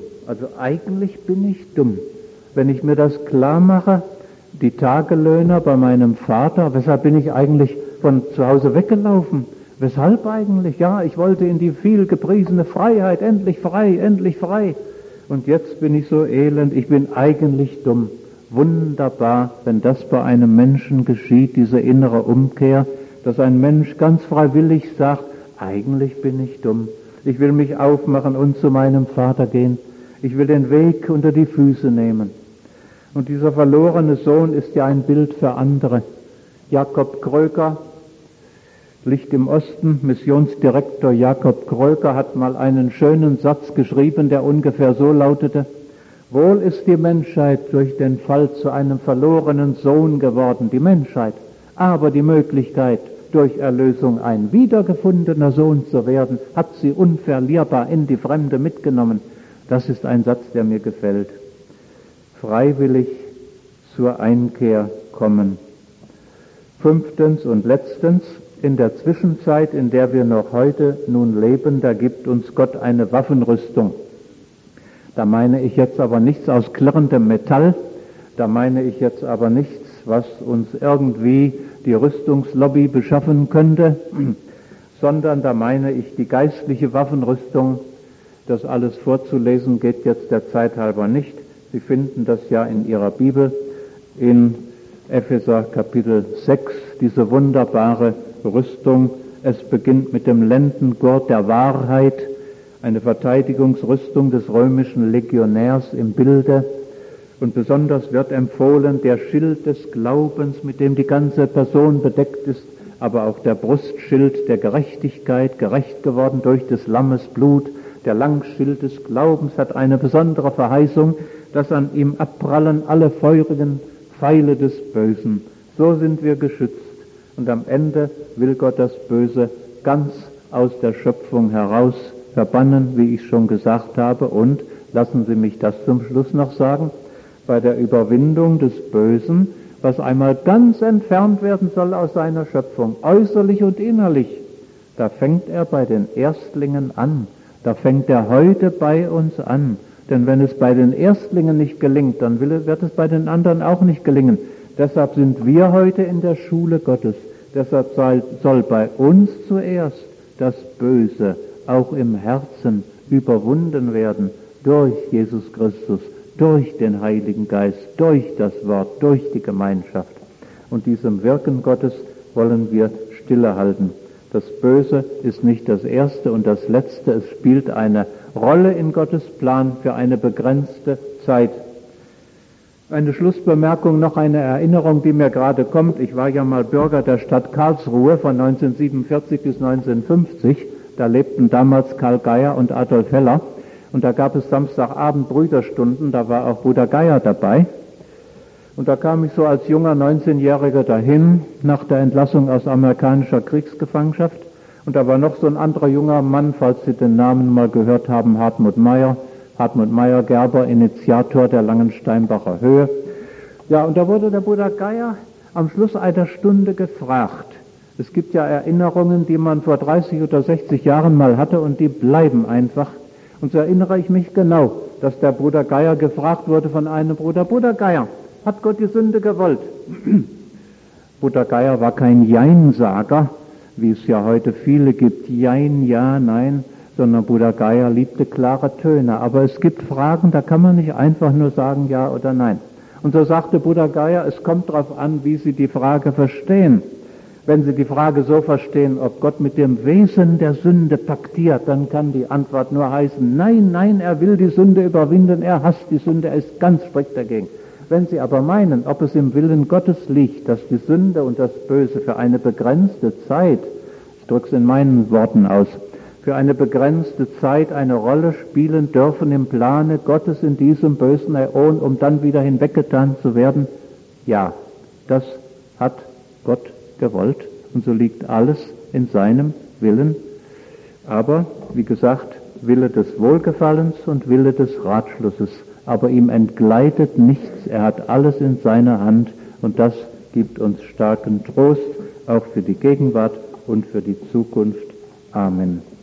Wenn ich mir das klar mache, die Tagelöhner bei meinem Vater, weshalb bin ich eigentlich von zu Hause weggelaufen? Weshalb eigentlich? Ja, ich wollte in die viel gepriesene Freiheit, endlich frei. Und jetzt bin ich so elend, ich bin eigentlich dumm. Wunderbar, wenn das bei einem Menschen geschieht, diese innere Umkehr, dass ein Mensch ganz freiwillig sagt, eigentlich bin ich dumm. Ich will mich aufmachen und zu meinem Vater gehen. Ich will den Weg unter die Füße nehmen. Und dieser verlorene Sohn ist ja ein Bild für andere. Jakob Kröker, Licht im Osten, Missionsdirektor Jakob Kröker hat mal einen schönen Satz geschrieben, der ungefähr so lautete: Wohl ist die Menschheit durch den Fall zu einem verlorenen Sohn geworden, die Menschheit, aber die Möglichkeit, durch Erlösung ein wiedergefundener Sohn zu werden, hat sie unverlierbar in die Fremde mitgenommen. Das ist ein Satz, der mir gefällt. Freiwillig zur Einkehr kommen. 5. und letztens, in der Zwischenzeit, in der wir noch heute nun leben, da gibt uns Gott eine Waffenrüstung. Da meine ich jetzt aber nichts aus klirrendem Metall, da meine ich jetzt aber nichts, was uns irgendwie die Rüstungslobby beschaffen könnte, sondern da meine ich die geistliche Waffenrüstung. Das alles vorzulesen geht jetzt der Zeit halber nicht. Sie finden das ja in Ihrer Bibel in Epheser Kapitel 6, diese wunderbare Rüstung. Es beginnt mit dem Lendengurt der Wahrheit, eine Verteidigungsrüstung des römischen Legionärs im Bilde. Und besonders wird empfohlen der Schild des Glaubens, mit dem die ganze Person bedeckt ist, aber auch der Brustschild der Gerechtigkeit, gerecht geworden durch des Lammes Blut. Der Langschild des Glaubens hat eine besondere Verheißung, dass an ihm abprallen alle feurigen Pfeile des Bösen. So sind wir geschützt. Und am Ende will Gott das Böse ganz aus der Schöpfung heraus verbannen, wie ich schon gesagt habe. Und, lassen Sie mich das zum Schluss noch sagen, bei der Überwindung des Bösen, was einmal ganz entfernt werden soll aus seiner Schöpfung, äußerlich und innerlich, da fängt er bei den Erstlingen an. Da fängt er heute bei uns an. Denn wenn es bei den Erstlingen nicht gelingt, dann wird es bei den anderen auch nicht gelingen. Deshalb sind wir heute in der Schule Gottes. Deshalb soll bei uns zuerst das Böse auch im Herzen überwunden werden durch Jesus Christus, durch den Heiligen Geist, durch das Wort, durch die Gemeinschaft. Und diesem Wirken Gottes wollen wir stille halten. Das Böse ist nicht das Erste und das Letzte. Es spielt eine Rolle in Gottes Plan für eine begrenzte Zeit. Eine Schlussbemerkung, noch eine Erinnerung, die mir gerade kommt. Ich war ja mal Bürger der Stadt Karlsruhe von 1947 bis 1950. Da lebten damals Karl Geier und Adolf Heller. Und da gab es Samstagabend Brüderstunden, da war auch Bruder Geier dabei. Und da kam ich so als junger 19-Jähriger dahin, nach der Entlassung aus amerikanischer Kriegsgefangenschaft. Und da war noch so ein anderer junger Mann, falls Sie den Namen mal gehört haben, Hartmut Meyer Gerber, Initiator der Langensteinbacher Höhe. Ja, und da wurde der Bruder Geier am Schluss einer Stunde gefragt. Es gibt ja Erinnerungen, die man vor 30 oder 60 Jahren mal hatte und die bleiben einfach. Und so erinnere ich mich genau, dass der Bruder Geier gefragt wurde von einem Bruder: Bruder Geier, hat Gott die Sünde gewollt? Bruder Geier war kein Jeinsager, wie es ja heute viele gibt, Jein, ja, nein, sondern Bruder Geier liebte klare Töne. Aber es gibt Fragen, da kann man nicht einfach nur sagen ja oder nein. Und so sagte Bruder Geier, es kommt darauf an, wie Sie die Frage verstehen. Wenn Sie die Frage so verstehen, ob Gott mit dem Wesen der Sünde paktiert, dann kann die Antwort nur heißen, nein, nein, er will die Sünde überwinden, er hasst die Sünde, er ist ganz strikt dagegen. Wenn Sie aber meinen, ob es im Willen Gottes liegt, dass die Sünde und das Böse für eine begrenzte Zeit, ich drücke es in meinen Worten aus, für eine begrenzte Zeit eine Rolle spielen dürfen im Plane Gottes in diesem bösen Äon, um dann wieder hinweggetan zu werden, ja, das hat Gott gewollt und so liegt alles in seinem Willen. Aber, wie gesagt, Wille des Wohlgefallens und Wille des Ratschlusses. Aber ihm entgleitet nichts, er hat alles in seiner Hand und das gibt uns starken Trost, auch für die Gegenwart und für die Zukunft. Amen.